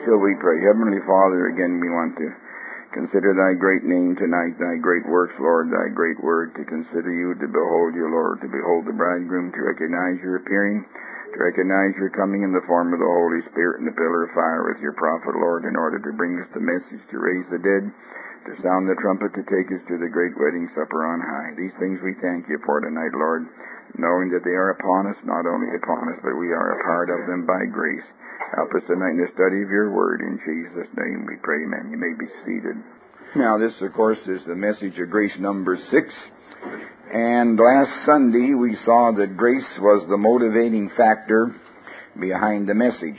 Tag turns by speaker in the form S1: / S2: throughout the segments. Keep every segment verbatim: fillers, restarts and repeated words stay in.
S1: Shall we pray? Heavenly Father, again we want to consider thy great name tonight, thy great works, Lord, thy great word, to consider you, to behold you, Lord, to behold the bridegroom, to recognize your appearing, to recognize your coming in the form of the Holy Spirit and the pillar of fire with your prophet, Lord, in order to bring us the message to raise the dead, to sound the trumpet, to take us to the great wedding supper on high. These things we thank you for tonight, Lord, knowing that they are upon us, not only upon us, but we are a part of them by grace. Help us tonight in the study of your word. In Jesus' name we pray, amen. You may be seated. Now this, of course, is the message of grace number six. And last Sunday we saw that grace was the motivating factor behind the message.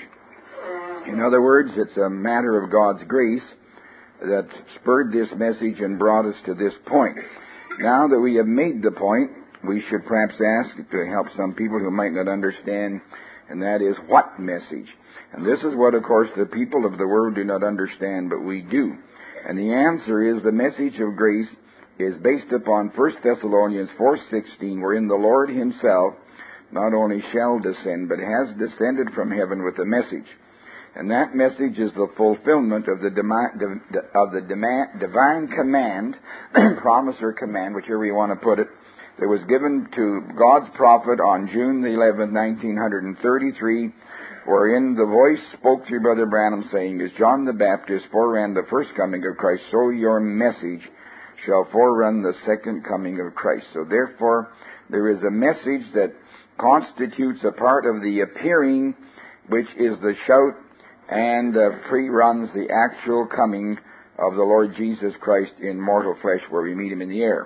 S1: In other words, it's a matter of God's grace that spurred this message and brought us to this point. Now that we have made the point, we should perhaps ask to help some people who might not understand, and that is, what message? And this is what, of course, the people of the world do not understand, but we do. And the answer is the message of grace is based upon First Thessalonians four sixteen, wherein the Lord himself not only shall descend, but has descended from heaven with a message. And that message is the fulfillment of the, demi- of the demand, divine command, promise or command, whichever you want to put it, that was given to God's prophet on June the eleventh, nineteen thirty-three, wherein the voice spoke through Brother Branham, saying, as John the Baptist foreran the first coming of Christ, so your message shall forerun the second coming of Christ. So therefore, there is a message that constitutes a part of the appearing, which is the shout, and uh, pre-runs the actual coming of the Lord Jesus Christ in mortal flesh, where we meet him in the air.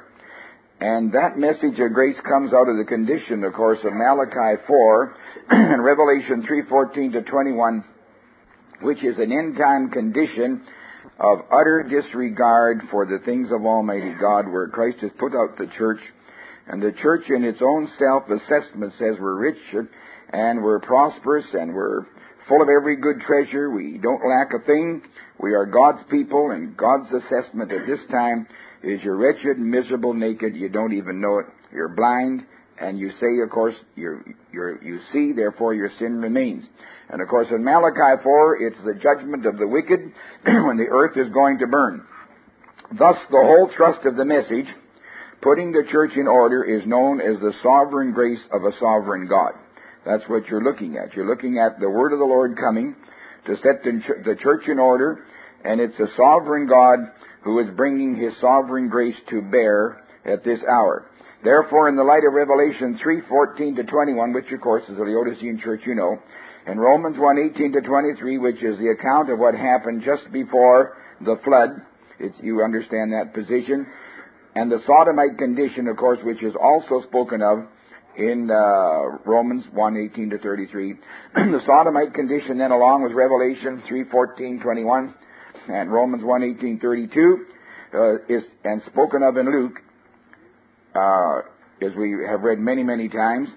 S1: And that message of grace comes out of the condition, of course, of Malachi four and Revelation three fourteen to twenty-one, which is an end-time condition of utter disregard for the things of Almighty God, where Christ has put out the church, and the church in its own self-assessment says we're rich and we're prosperous and we're full of every good treasure. We don't lack a thing. We are God's people, and God's assessment at this time is you're wretched, miserable, naked, you don't even know it, you're blind, and you say, of course, you're, you're, you see, therefore your sin remains. And of course in Malachi four, it's the judgment of the wicked when the earth is going to burn. Thus the whole thrust of the message, putting the church in order, is known as the sovereign grace of a sovereign God. That's what you're looking at. You're looking at the word of the Lord coming to set the church in order, and it's a sovereign God who is bringing his sovereign grace to bear at this hour. Therefore, in the light of Revelation three fourteen to twenty-one, which of course is the Laodicean church, you know, and Romans one eighteen to twenty-three, which is the account of what happened just before the flood, it's, you understand that position, and the sodomite condition, of course, which is also spoken of in uh, Romans one eighteen to thirty-three. The sodomite condition then, along with Revelation three fourteen twenty-one and Romans one eighteen thirty-two, uh, is and spoken of in Luke, uh, as we have read many, many times.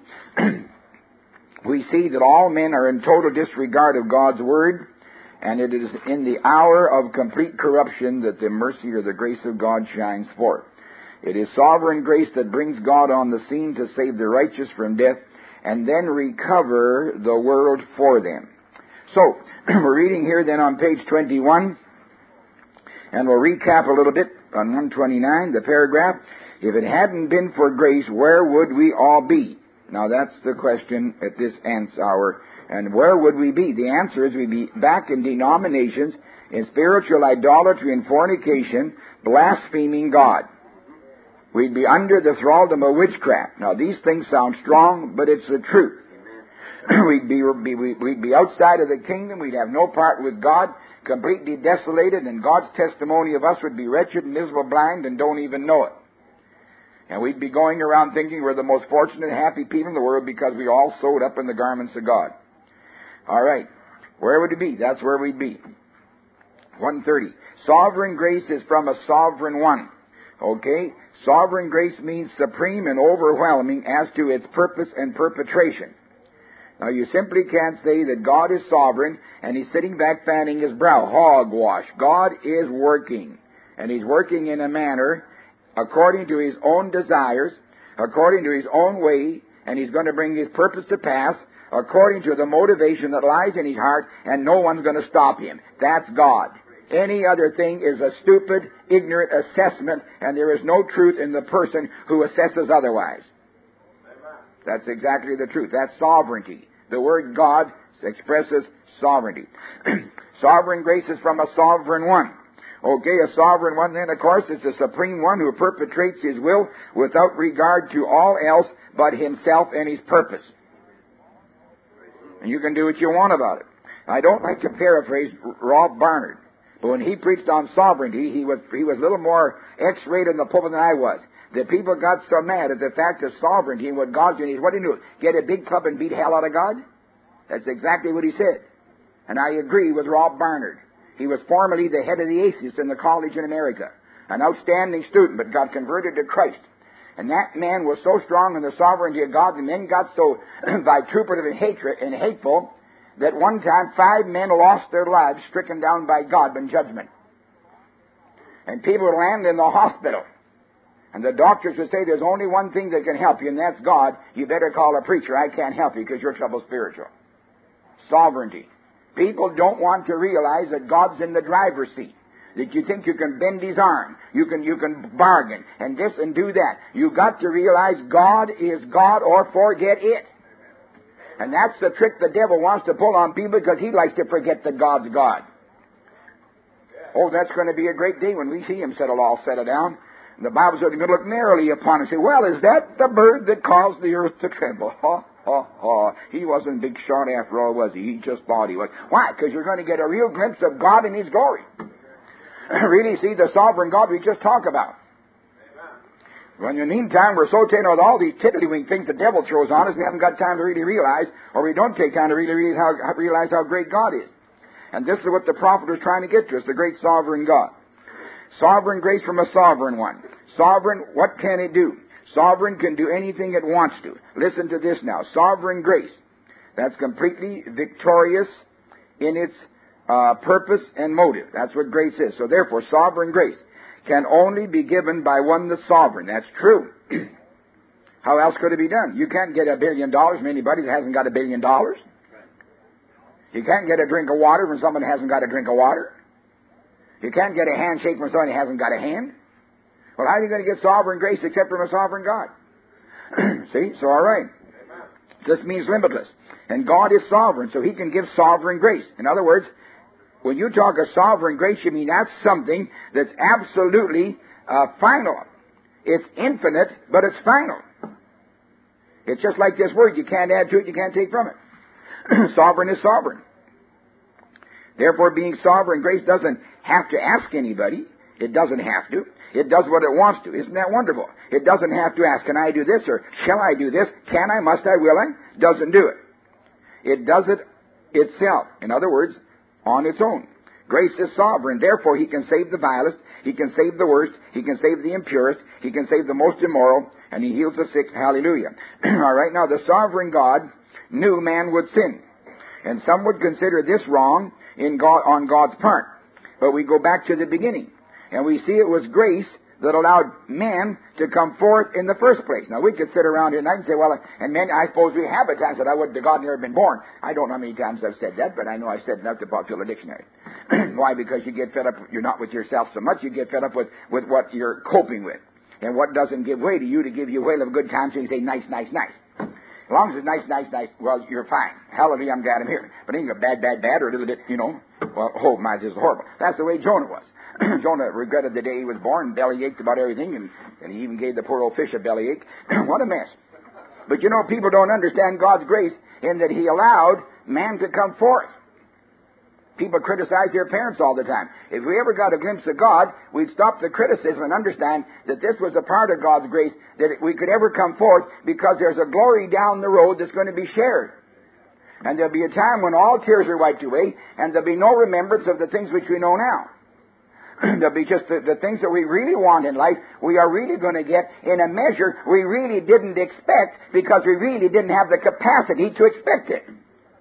S1: We see that all men are in total disregard of God's word, and it is in the hour of complete corruption that the mercy or the grace of God shines forth. It is sovereign grace that brings God on the scene to save the righteous from death and then recover the world for them. So, we're reading here then on page twenty-one, and we'll recap a little bit on one twenty-nine, the paragraph. If it hadn't been for grace, where would we all be? Now that's the question at this ants hour. And where would we be? The answer is we'd be back in denominations, in spiritual idolatry and fornication, blaspheming God. We'd be under the thraldom of witchcraft. Now, these things sound strong, but it's the truth. we'd, be, be, we'd be outside of the kingdom. We'd have no part with God, completely desolated, and God's testimony of us would be wretched, miserable, blind, and don't even know it. And we'd be going around thinking we're the most fortunate, happy people in the world because we're all sewed up in the garments of God. All right. Where would it be? That's where we'd be. one thirty. Sovereign grace is from a sovereign one. Okay? Sovereign grace means supreme and overwhelming as to its purpose and perpetration. Now, you simply can't say that God is sovereign and he's sitting back fanning his brow. Hogwash. God is working. And he's working in a manner according to his own desires, according to his own way, and he's going to bring his purpose to pass
S2: according to the motivation that lies in his heart, and no one's going to stop him. That's God. Any other thing is a stupid, ignorant assessment, and there is no truth in the person who assesses otherwise. That's exactly the truth. That's sovereignty. The word God expresses sovereignty. Sovereign grace is from a sovereign one. Okay, a sovereign one then, of course, is the supreme one who perpetrates his will without regard to all else but himself and his purpose. And you can do what you want about it. I don't like to paraphrase Rolf Barnard, but when he preached on sovereignty, he was he was a little more X-rated in the pulpit than I was. The people got so mad at the fact of sovereignty and what God's doing. What did he do? Get a big club and beat hell out of God? That's exactly what he said. And I agree with Rolf Barnard. He was formerly the head of the atheists in the college in America. An outstanding student, but got converted to Christ. And that man was so strong in the sovereignty of God, and men got so vituperative and hatred and hateful, that one time five men lost their lives stricken down by God in judgment. And people would land in the hospital. And the doctors would say, there's only one thing that can help you, and that's God. You better call a preacher. I can't help you because your trouble's spiritual. Sovereignty. People don't want to realize that God's in the driver's seat. That you think you can bend his arm. You can, you can bargain and this and do that. You've got to realize God is God or forget it. And that's the trick the devil wants to pull on people because he likes to forget that God's God. Oh, that's going to be a great day when we see him settle all settle down. And the Bible says he's going to look narrowly upon us and say, well, is that the bird that caused the earth to tremble? Ha, ha, ha. He wasn't big shot after all, was he? He just thought he was. Why? Because you're going to get a real glimpse of God in his glory. Really see the sovereign God we just talked about. When in the meantime we're so taken with all these tiddlywink things the devil throws on us, we haven't got time to really realize, or we don't take time to really realize how, realize how great God is. And this is what the prophet was trying to get to us, the great sovereign God. Sovereign grace from a sovereign one. Sovereign, what can it do? Sovereign can do anything it wants to. Listen to this now. Sovereign grace. That's completely victorious in its uh, purpose and motive. That's what grace is. So therefore, sovereign grace can only be given by one that's sovereign. That's true. How else could it be done? You can't get a billion dollars from anybody that hasn't got a billion dollars. You can't get a drink of water from someone that hasn't got a drink of water. You can't get a handshake from someone that hasn't got a hand. Well, how are you going to get sovereign grace except from a sovereign God? See? So, all right. This means limitless. And God is sovereign, so he can give sovereign grace. In other words, when you talk of sovereign grace, you mean that's something that's absolutely uh, final. It's infinite, but it's final. It's just like this word. You can't add to it, you can't take from it. Sovereign is sovereign. Therefore, being sovereign grace doesn't have to ask anybody. It doesn't have to. It does what it wants to. Isn't that wonderful? It doesn't have to ask, can I do this, or shall I do this? Can I, must I, will I? Doesn't do it. It does it itself. In other words, on its own. Grace is sovereign. Therefore, he can save the vilest. He can save the worst. He can save the impurest. He can save the most immoral. And he heals the sick. Hallelujah. All right, now the sovereign God knew man would sin. And some would consider this wrong in God, on God's part. But we go back to the beginning. And we see it was grace that allowed man to come forth in the first place. Now, we could sit around here tonight and say, well, and men, I suppose we have at times that I would to God never been born. I don't know how many times I've said that, but I know I said enough to fill a dictionary. Why? Because you get fed up, you're not with yourself so much, you get fed up with, with what you're coping with. And what doesn't give way to you to give you way of a good time, so you say, nice, nice, nice. As long as it's nice, nice, nice, well, you're fine. Hallelujah, I'm glad I'm here. But it ain't a bad, bad, bad, or a little bit, you know, well, oh, my, this is horrible. That's the way Jonah was. Jonah regretted the day he was born, belly ached about everything, and, and he even gave the poor old fish a belly ache. What a mess. But you know, people don't understand God's grace in that he allowed man to come forth. People criticize their parents all the time. If we ever got a glimpse of God, we'd stop the criticism and understand that this was a part of God's grace, that we could ever come forth because there's a glory down the road that's going to be shared. And there'll be a time when all tears are wiped away, and there'll be no remembrance of the things which we know now. There'll be just the, the things that we really want in life, we are really going to get in a measure we really didn't expect because we really didn't have the capacity to expect it.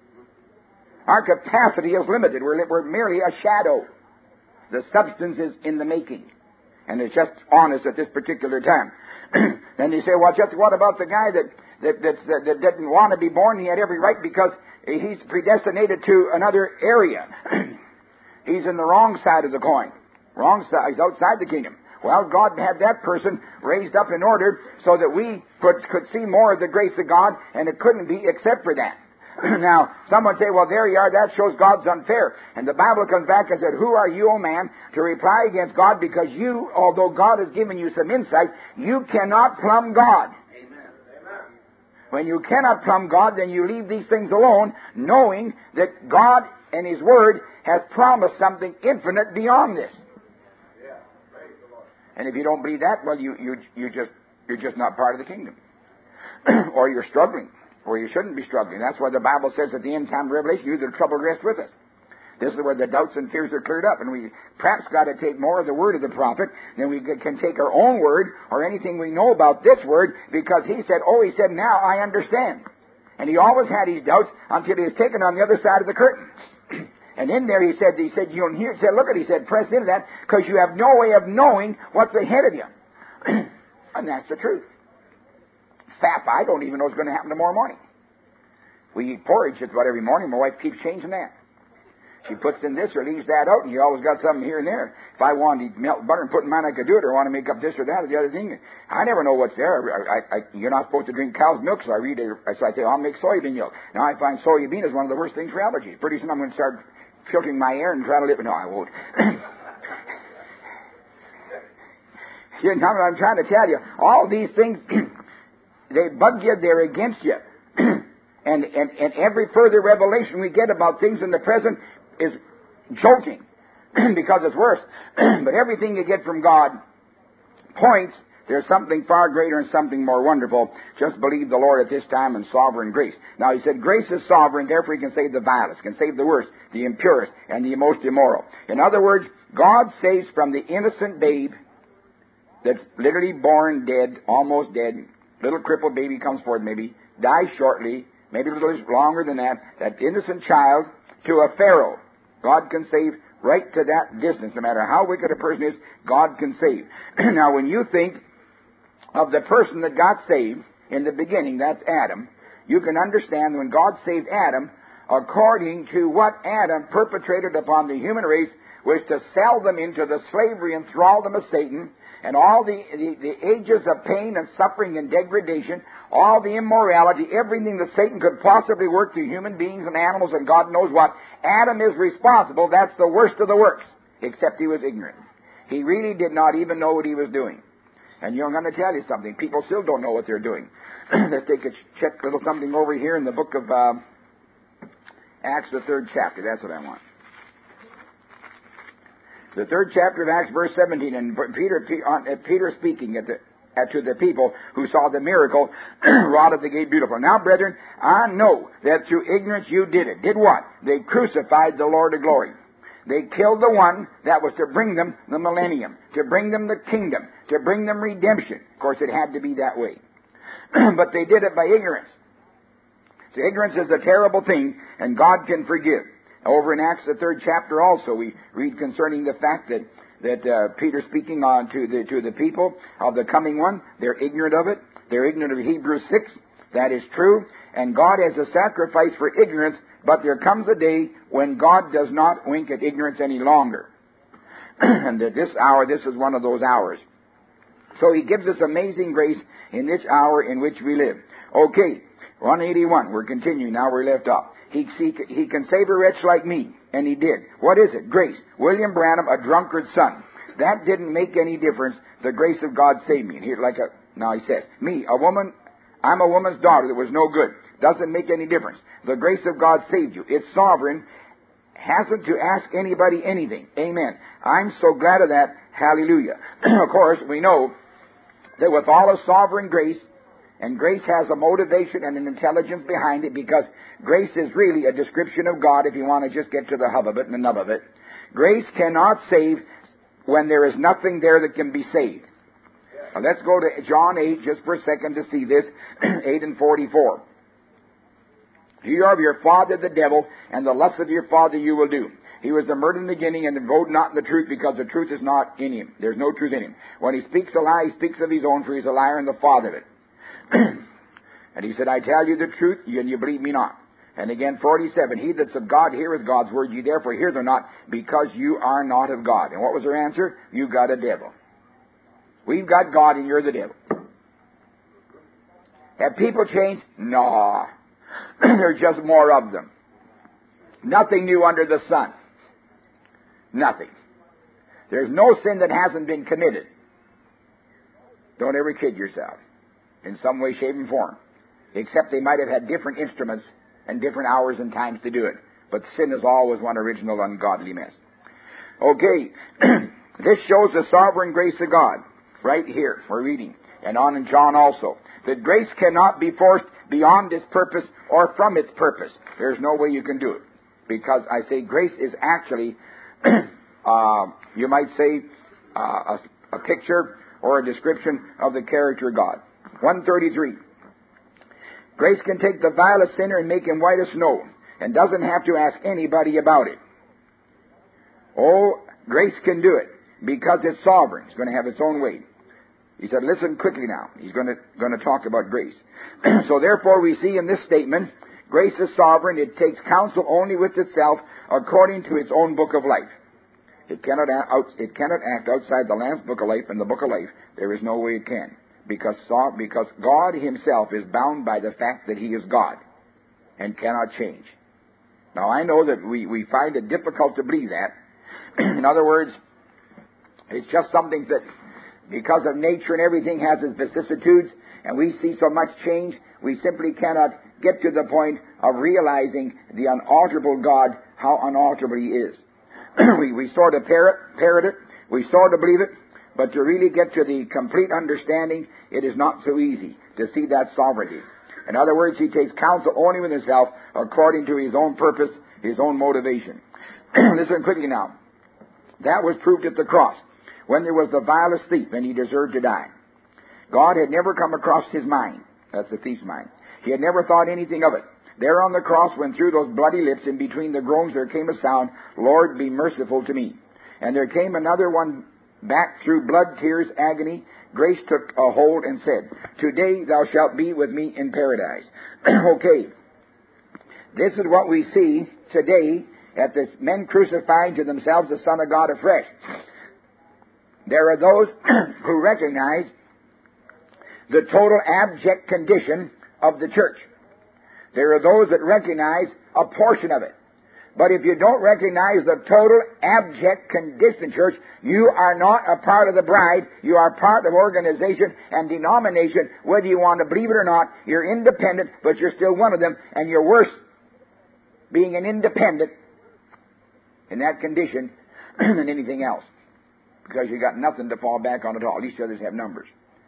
S2: Our capacity is limited. We're, we're merely a shadow. The substance is in the making. And it's just on us at this particular time. Then you say, well, just what about the guy that, that, that, that didn't want to be born, he had every right because he's predestinated to another area. He's in the wrong side of the coin. Wrong side. He's outside the kingdom. Well, God had that person raised up in order so that we could, could see more of the grace of God, and it couldn't be except for that. Now, someone say, well, there you are, that shows God's unfair. And the Bible comes back and said, who are you, O man, to reply against God, because you, although God has given you some insight, you cannot plumb God. Amen. When you cannot plumb God, then you leave these things alone, knowing that God and His Word has promised something infinite beyond this. Yeah. Praise the Lord. And if you don't believe that, well, you, you, you just, you're just not part of the kingdom. Or you're struggling. Where you shouldn't be struggling. That's why the Bible says at the end time of Revelation, you the trouble rest with us. This is where the doubts and fears are cleared up, and we perhaps got to take more of the word of the prophet than we can take our own word or anything we know about this word, because he said, oh, he said, now I understand. And he always had his doubts until he was taken on the other side of the curtain. And in there he said, he said, you don't hear, he said, look at it, he said, press into that, because you have no way of knowing what's ahead of you. And that's the truth. Fap, I don't even know what's going to happen tomorrow morning. We eat porridge just about every morning. My wife keeps changing that. She puts in this or leaves that out, and you always got something here and there. If I wanted to melt butter and put in mine, I could do it, or want to make up this or that or the other thing. I never know what's there. I, I, I, you're not supposed to drink cow's milk, so I read it. So I say, I'll make soybean milk. Now I find soybean is one of the worst things for allergies. Pretty soon I'm going to start filtering my air and try to live. No, I won't. You know what I'm trying to tell you? All these things, they bug you, they're against you. and, and, and every further revelation we get about things in the present is joking because it's worse. But everything you get from God points there's something far greater and something more wonderful. Just believe the Lord at this time in sovereign grace. Now, he said grace is sovereign, therefore he can save the vilest, can save the worst, the impurest, and the most immoral. In other words, God saves from the innocent babe that's literally born dead, almost dead. Little crippled baby comes forth, maybe, dies shortly, maybe a little longer than that, that innocent child to a Pharaoh. God can save right to that distance. No matter how wicked a person is, God can save. Now, when you think of the person that got saved in the beginning, that's Adam, you can understand when God saved Adam, according to what Adam perpetrated upon the human race, was to sell them into the slavery and thraldom of Satan, and all the, the, the ages of pain and suffering and degradation, all the immorality, everything that Satan could possibly work through human beings and animals and God knows what. Adam is responsible. That's the worst of the works, except he was ignorant. He really did not even know what he was doing. And you're going to tell you something. People still don't know what they're doing. Let's take a check little something over here in the book of uh, Acts, the third chapter. That's what I want. The third chapter of Acts, verse seventeen, and Peter, Peter speaking at the, at, to the people who saw the miracle wrought at the gate beautiful. Now, brethren, I know that through ignorance you did it. Did what? They crucified the Lord of glory. They killed the one that was to bring them the millennium, to bring them the kingdom, to bring them redemption. Of course, it had to be that way. But they did it by ignorance. So ignorance is a terrible thing, and God can forgive. Over in Acts, the third chapter also, we read concerning the fact that, that uh, Peter speaking on to the, to the people of the coming one, they're ignorant of it. They're ignorant of Hebrews six. That is true. And God has a sacrifice for ignorance, but there comes a day when God does not wink at ignorance any longer. And at this hour, this is one of those hours. So he gives us amazing grace in this hour in which we live. Okay, one eighty-one. We're continuing now where we left off. He, he, he can save a wretch like me, and he did. What is it? Grace. William Branham, a drunkard's son. That didn't make any difference. The grace of God saved me. And here, like a, now he says, me, a woman, I'm a woman's daughter that was no good. Doesn't make any difference. The grace of God saved you. It's sovereign. Hasn't to ask anybody anything. Amen. I'm so glad of that. Hallelujah. Of course, we know that with all of sovereign grace, and grace has a motivation and an intelligence behind it, because grace is really a description of God, if you want to just get to the hub of it and the nub of it. Grace cannot save when there is nothing there that can be saved. Now let's go to John eight just for a second to see this. eight and forty-four. You are of your father the devil, and the lust of your father you will do. He was the murderer in the beginning, and abode not in the truth, because the truth is not in him. There's no truth in him. When he speaks a lie, he speaks of his own, for he is a liar and the father of it. And he said, I tell you the truth, and you believe me not. And again, forty-seven, he that's of God heareth God's word, ye therefore hear them not, because you are not of God. And what was their answer? You got a devil. We've got God and you're the devil. Have people changed? No. There's just more of them. Nothing new under the sun. Nothing. There's no sin that hasn't been committed. Don't ever kid yourself in some way, shape, and form. Except they might have had different instruments and different hours and times to do it. But sin is always one original ungodly mess. Okay, this shows the sovereign grace of God. Right here, we're reading. And on in John also. That grace cannot be forced beyond its purpose or from its purpose. There's no way you can do it. Because I say grace is actually, uh, you might say, uh, a, a picture or a description of the character of God. one thirty-three. Grace can take the vilest sinner and make him white as snow, and doesn't have to ask anybody about it. Oh, grace can do it, because it's sovereign. It's going to have its own way. He said, listen quickly now. He's going to, going to talk about grace. So therefore we see in this statement, grace is sovereign. It takes counsel only with itself according to its own book of life. It cannot, out, it cannot act outside the Lamb's book of life and the book of life. There is no way it can. Because, because God himself is bound by the fact that he is God and cannot change. Now I know that we, we find it difficult to believe that. In other words, it's just something that, because of nature and everything has its vicissitudes, and we see so much change, we simply cannot get to the point of realizing the unalterable God, how unalterable he is. we, we sort of parrot, parrot it, we sort of believe it, but to really get to the complete understanding, it is not so easy to see that sovereignty. In other words, he takes counsel only with himself according to his own purpose, his own motivation. Listen quickly now. That was proved at the cross, when there was the vilest thief, and he deserved to die. God had never come across his mind. That's the thief's mind. He had never thought anything of it. There on the cross, when through those bloody lips, in between the groans, there came a sound, Lord, be merciful to me. And there came another one back through blood, tears, agony. Grace took a hold and said, today thou shalt be with me in paradise. Okay. This is what we see today at the men crucifying to themselves the Son of God afresh. There are those who recognize the total abject condition of the church. There are those that recognize a portion of it. But if you don't recognize the total abject condition, church, you are not a part of the bride. You are part of organization and denomination. Whether you want to believe it or not, you're independent, but you're still one of them, and you're worse being an independent in that condition than anything else, because you got nothing to fall back on at all. At least the others have numbers.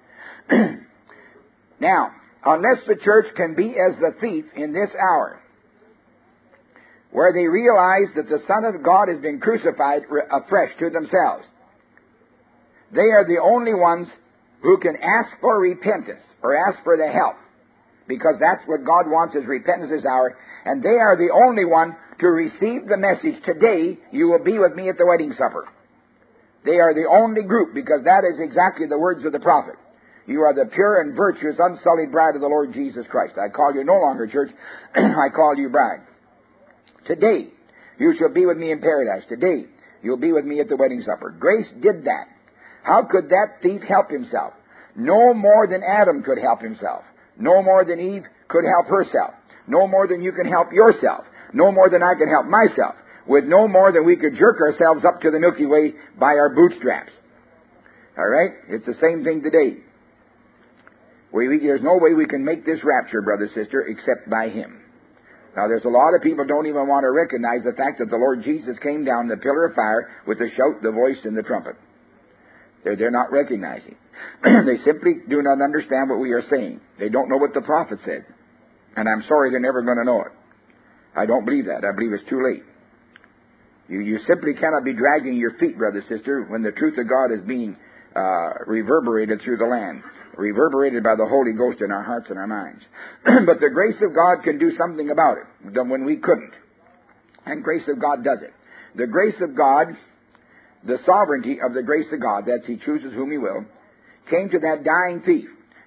S2: Now, unless the church can be as the thief in this hour, where they realize that the Son of God has been crucified afresh to themselves, they are the only ones who can ask for repentance or ask for the help, because that's what God wants, is repentance this hour, and they are the only one to receive the message, today you will be with me at the wedding supper. They are the only group, because that is exactly the words of the prophet. You are the pure and virtuous, unsullied bride of the Lord Jesus Christ. I call you no longer church, I call you bride. Today, you shall be with me in paradise. Today, you'll be with me at the wedding supper. Grace did that. How could that thief help himself? No more than Adam could help himself. No more than Eve could help herself. No more than you can help yourself. No more than I can help myself. With no more than we could jerk ourselves up to the Milky Way by our bootstraps. All right? It's the same thing today. We, we, there's no way we can make this rapture, brother, sister, except by him. Now, there's a lot of people don't even want to recognize the fact that the Lord Jesus came down the pillar of fire with the shout, the voice, and the trumpet. They're, they're not recognizing. They simply do not understand what we are saying. They don't know what the prophet said. And I'm sorry, they're never going to know it. I don't believe that. I believe it's too late. You, you simply cannot be dragging your feet, brother, sister, when the truth of God is being uh, reverberated through the land. Reverberated by the Holy Ghost in our hearts and our minds. But the grace of God can do something about it when we couldn't. And grace of God does it. The grace of God, the sovereignty of the grace of God, that he chooses whom he will, came to that dying thief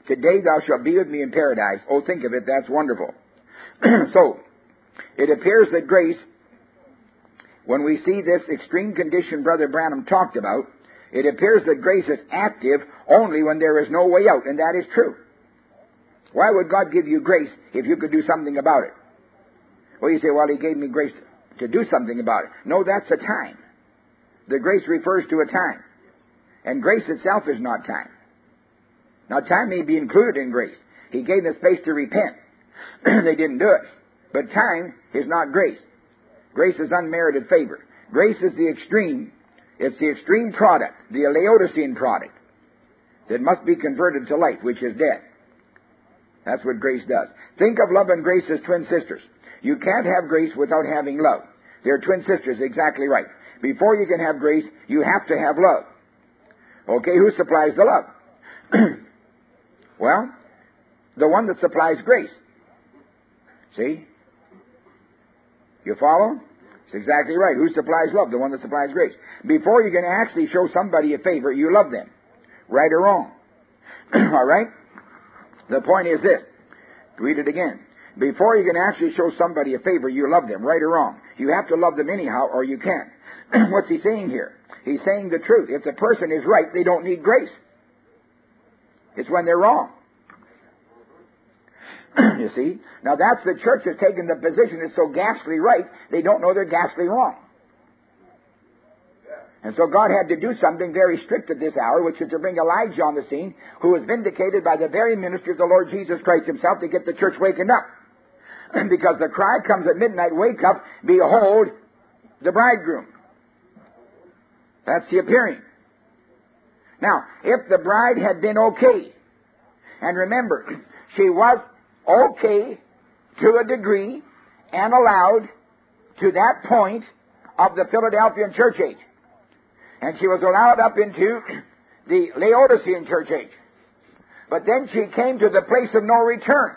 S2: Today thou shalt be with me in paradise. Oh, think of it, that's wonderful. So, it appears that grace, when we see this extreme condition Brother Branham talked about, it appears that grace is active only when there is no way out, and that is true. Why would God give you grace if you could do something about it? Well, you say, well, He gave me grace to, to do something about it. No, that's a time. The grace refers to a time. And grace itself is not time. Now, time may be included in grace. He gave them space to repent. They didn't do it. But time is not grace. Grace is unmerited favor. Grace is the extreme. It's the extreme product, the Laodicean product, that must be converted to life, which is death. That's what grace does. Think of love and grace as twin sisters. You can't have grace without having love. They're twin sisters, exactly right. Before you can have grace, you have to have love. Okay, who supplies the love? Well, the one that supplies grace. See? You follow? It's exactly right. Who supplies love? The one that supplies grace. Before you can actually show somebody a favor, you love them. Right or wrong? All right? The point is this. Read it again. Before you can actually show somebody a favor, you love them. Right or wrong? You have to love them anyhow, or you can't. What's he saying here? He's saying the truth. If the person is right, they don't need grace. It's when they're wrong. You see? Now that's the church has taken the position that's so ghastly right, they don't know they're ghastly wrong. And so God had to do something very strict at this hour, which is to bring Elijah on the scene, who was vindicated by the very ministry of the Lord Jesus Christ Himself to get the church wakened up. Because the cry comes at midnight, wake up, behold the bridegroom. That's the appearing. Now, if the bride had been okay, and remember, she was okay to a degree and allowed to that point of the Philadelphian church age. And she was allowed up into the Laodicean church age. But then she came to the place of no return.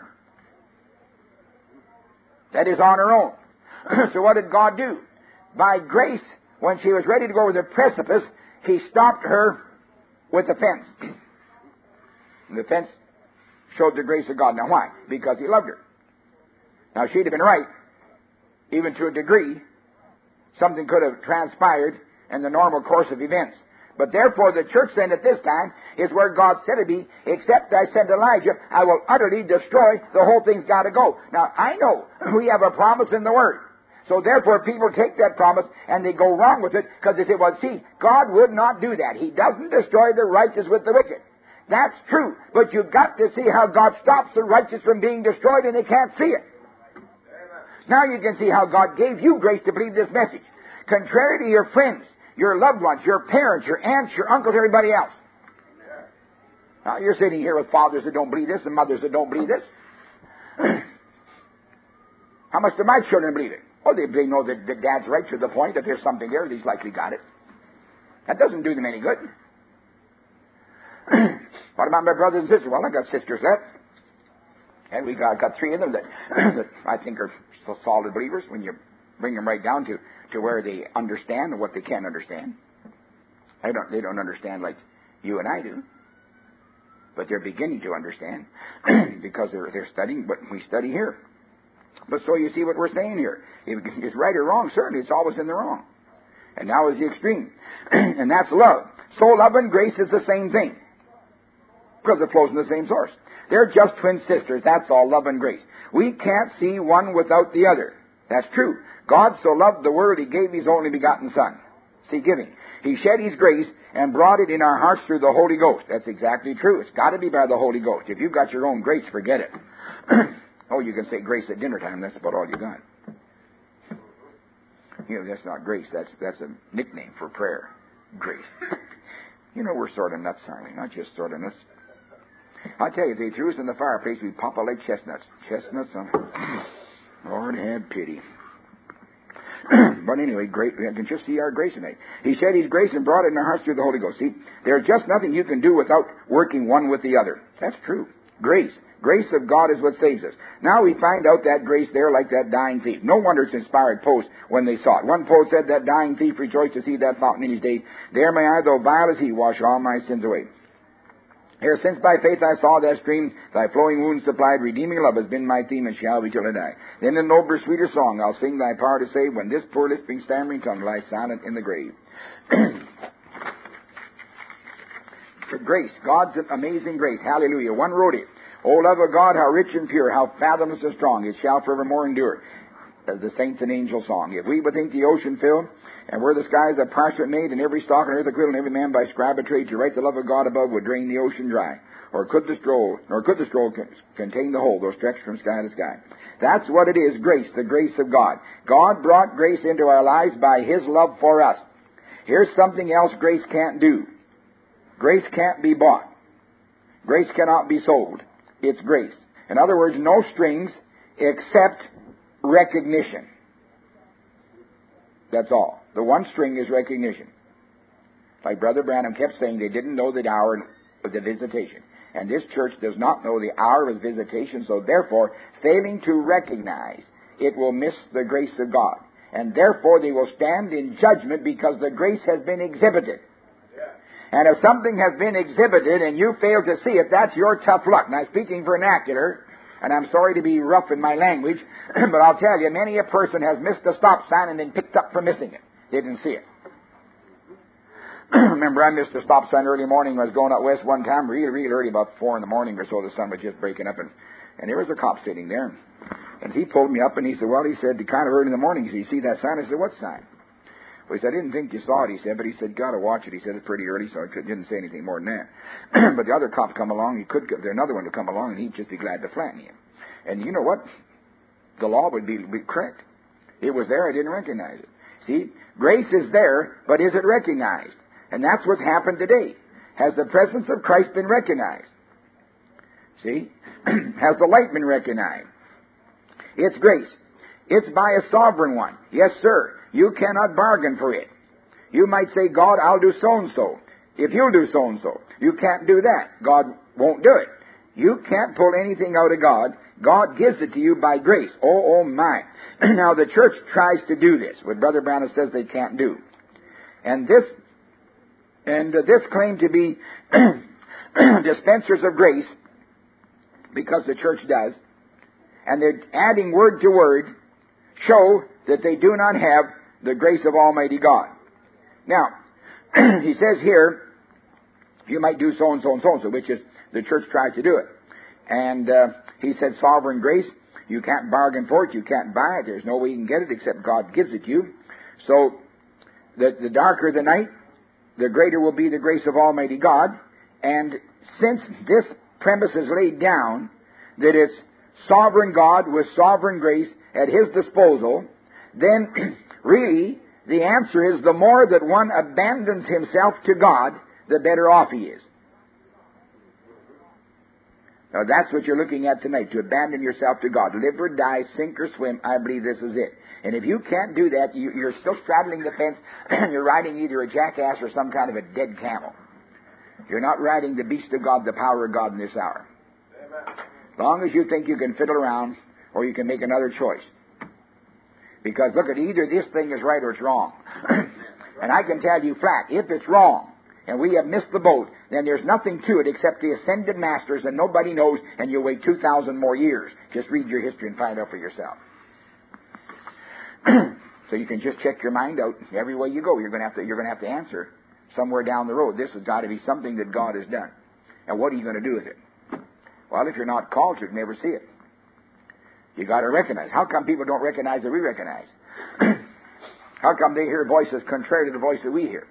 S2: That is on her own. So what did God do? By grace, when she was ready to go over the precipice, He stopped her with a fence. And the fence showed the grace of God. Now why? Because He loved her. Now she'd have been right, even to a degree. Something could have transpired in the normal course of events. But therefore the church then at this time is where God said to be, except I send Elijah, I will utterly destroy, the whole thing's got to go. Now I know we have a promise in the Word. So therefore people take that promise and they go wrong with it, because they say, well see, God would not do that. He doesn't destroy the righteous with the wicked. That's true. But you've got to see how God stops the righteous from being destroyed, and they can't see it. Now you can see how God gave you grace to believe this message. Contrary to your friends, your loved ones, your parents, your aunts, your uncles, everybody else. Now you're sitting here with fathers that don't believe this and mothers that don't believe this. How much do my children believe it? Oh, they, they know that, that Dad's right to the point that there's something there, he's likely got it. That doesn't do them any good. What about my brothers and sisters? Well, I got sisters left. And we got, got three of them that, that I think are so solid believers when you bring them right down to, to where they understand and what they can't understand. They don't, they don't understand like you and I do. But they're beginning to understand because they're, they're studying what we study here. But so you see what we're saying here. If it's right or wrong, certainly it's always in the wrong. And now is the extreme. And that's love. So love and grace is the same thing. Because it flows from the same source. They're just twin sisters. That's all, love and grace. We can't see one without the other. That's true. God so loved the world, He gave His only begotten Son. See, giving. He shed His grace and brought it in our hearts through the Holy Ghost. That's exactly true. It's got to be by the Holy Ghost. If you've got your own grace, forget it. Oh, you can say grace at dinner time. That's about all you got. You know, that's not grace. That's that's a nickname for prayer. Grace. You know, we're sort of nuts, aren't we? Not just sort of nuts. I tell you, if they threw us in the fireplace, we'd pop out like chestnuts. Chestnuts, huh? Lord have pity. But anyway, great. I can just see our grace tonight. He shed His grace and brought it in our hearts through the Holy Ghost. See, there's just nothing you can do without working one with the other. That's true. Grace. Grace of God is what saves us. Now we find out that grace there like that dying thief. No wonder it's inspired poets when they saw it. One poet said, that dying thief rejoiced to see that fountain in his days. There may I, though vile as he, wash all my sins away. Here, since by faith I saw that stream, thy flowing wounds supplied, redeeming love has been my theme and shall be till I die. Then in nobler, sweeter song I'll sing thy power to save, when this poor lisping, stammering tongue lies silent in the grave. Grace, God's amazing grace. Hallelujah. One wrote it. O love of God, how rich and pure, how fathomless and strong, it shall forevermore endure. As the saints and angels song. If we would think the ocean filled, and where the skies are parchment made, and every stalk on earth a quill, and every man by scribe a trade, to write the love of God above would drain the ocean dry. Or could the scroll, nor could the scroll contain the whole, though stretched from sky to sky. That's what it is, grace, the grace of God. God brought grace into our lives by His love for us. Here's something else grace can't do. Grace can't be bought. Grace cannot be sold. It's grace. In other words, no strings except recognition. That's all. The one string is recognition. Like Brother Branham kept saying, they didn't know the hour of the visitation. And this church does not know the hour of his visitation, so therefore, failing to recognize, it will miss the grace of God. And therefore, they will stand in judgment because the grace has been exhibited. And if something has been exhibited and you fail to see it, that's your tough luck. Now, speaking vernacular, and I'm sorry to be rough in my language, but I'll tell you, many a person has missed a stop sign and been picked up for missing it. They didn't see it. Remember, I missed a stop sign early morning. I was going out west one time, really, really early, about four in the morning or so. The sun was just breaking up, and, and there was a cop sitting there. And he pulled me up, and he said, well, he said, kind of early in the morning, he said, you see that sign? I said, what sign? Well, he said, I didn't think you saw it, he said, but he said, got to watch it. He said, it's pretty early, so I could, didn't say anything more than that. But the other cop come along, he could, there's another one to come along, and he'd just be glad to flatten him. And you know what? The law would be, be correct. It was there, I didn't recognize it. See, grace is there, but is it recognized? And that's what's happened today. Has the presence of Christ been recognized? See? Has the light been recognized? It's grace. It's by a sovereign one. Yes, sir. You cannot bargain for it. You might say, God, I'll do so-and-so. If you'll do so-and-so. You can't do that. God won't do it. You can't pull anything out of God. God gives it to you by grace. Oh, oh my. Now, the church tries to do this, what Brother Branham says they can't do. And this, and uh, this claim to be dispensers of grace, because the church does, and they're adding word to word, show that they do not have the grace of Almighty God. Now, he says here, you might do so-and-so and so-and-so, which is, the church tries to do it. And uh, he said sovereign grace, you can't bargain for it, you can't buy it, there's no way you can get it except God gives it to you. So, the, the darker the night, the greater will be the grace of Almighty God. And since this premise is laid down, that it's sovereign God with sovereign grace at His disposal, then really the answer is the more that one abandons himself to God, the better off he is. Now that's what you're looking at tonight, to abandon yourself to God. Live or die, sink or swim, I believe this is it. And if you can't do that, you, you're still straddling the fence, you're riding either a jackass or some kind of a dead camel. You're not riding the beast of God, the power of God in this hour. Amen. As long as you think you can fiddle around, or you can make another choice. Because look at, either this thing is right or it's wrong. And I can tell you flat, if it's wrong, and we have missed the boat, then there's nothing to it except the ascended masters, and nobody knows, and you'll wait two thousand more years. Just read your history and find out for yourself. So you can just check your mind out. Every way you go, you're going to have to, you're going to have to answer somewhere down the road. This has got to be something that God has done. And what are you going to do with it? Well, if you're not called, you'll never see it. You got to recognize. How come people don't recognize that we recognize? How come they hear voices contrary to the voice that we hear?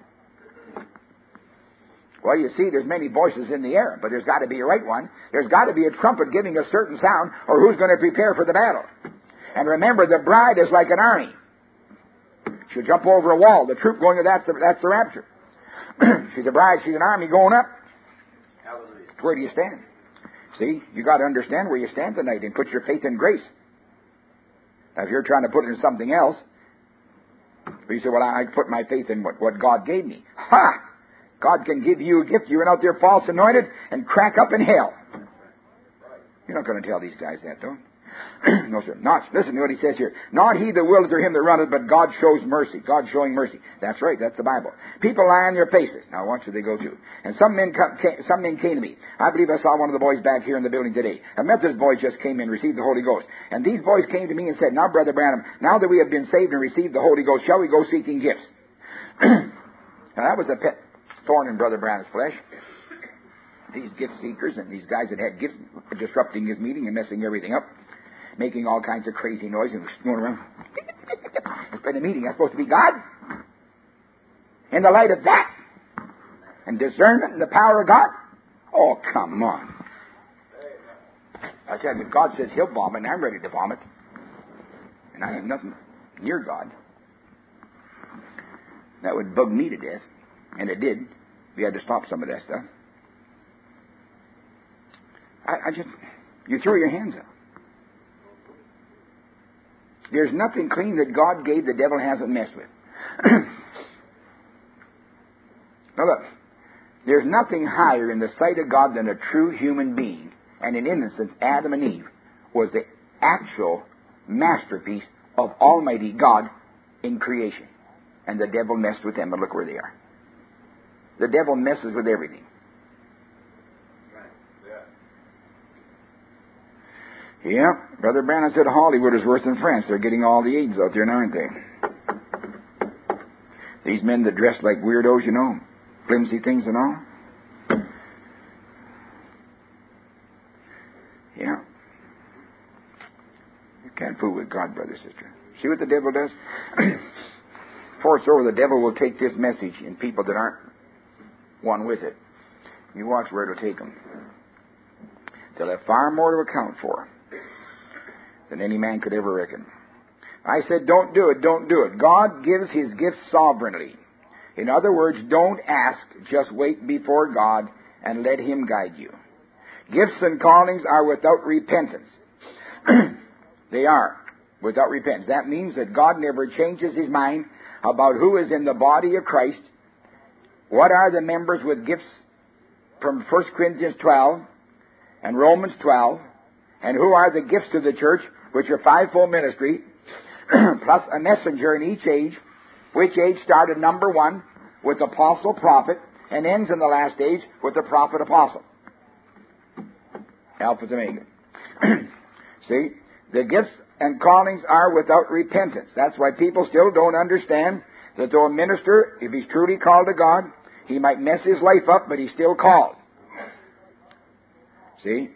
S2: Well, you see, there's many voices in the air, but there's got to be a right one. There's got to be a trumpet giving a certain sound, or who's going to prepare for the battle? And remember, the bride is like an army. She'll jump over a wall. The troop going, that's the, that's the rapture. She's a bride, she's an army going up. Hallelujah. Where do you stand? See, you got to understand where you stand tonight and put your faith in grace. Now, if you're trying to put it in something else, you say, well, I put my faith in what, what God gave me. Ha! God can give you a gift. You went out there false anointed and crack up in hell. You're not going to tell these guys that, though. No, sir. Not, listen to what he says here. Not he that willeth or him that runneth, but God shows mercy. God showing mercy. That's right. That's the Bible. People lie on their faces. Now, what should they go to? And some men come, came, some men came to me. I believe I saw one of the boys back here in the building today. A Methodist boy just came in, received the Holy Ghost. And these boys came to me and said, now, Brother Branham, now that we have been saved and received the Holy Ghost, shall we go seeking gifts? Now, that was a pet thorn in Brother Branham's flesh. These gift seekers and these guys that had gifts disrupting his meeting and messing everything up, making all kinds of crazy noise and going around. In a meeting, that's supposed to be God. In the light of that, and discernment and the power of God. Oh, come on. I tell you, if God says He'll vomit, and I'm ready to vomit, and I have nothing near God, that would bug me to death. And it did. We had to stop some of that stuff. I, I just, you throw your hands up. There's nothing clean that God gave the devil hasn't messed with. Now look, there's nothing higher in the sight of God than a true human being. And in innocence, Adam and Eve was the actual masterpiece of Almighty God in creation. And the devil messed with them, and look where they are. The devil messes with everything. Yeah, Brother Branham said Hollywood is worse than France. They're getting all the AIDS out there, aren't they? These men that dress like weirdos, you know, flimsy things and all. Yeah. You can't fool with God, brother, sister. See what the devil does? For it's over, the devil will take this message in people that aren't one with it. You watch where it'll take them. They'll have far more to account for than any man could ever reckon. I said, don't do it, don't do it. God gives His gifts sovereignly. In other words, don't ask, just wait before God and let Him guide you. Gifts and callings are without repentance. They are without repentance. That means that God never changes His mind about who is in the body of Christ. What are the members with gifts from First Corinthians twelve and Romans twelve? And who are the gifts to the church, which are fivefold ministry, plus a messenger in each age, which age started number one with apostle, prophet, and ends in the last age with the prophet, apostle. Alpha and Omega. See, the gifts and callings are without repentance. That's why people still don't understand that though a minister, if he's truly called to God, he might mess his life up, but he's still called. See?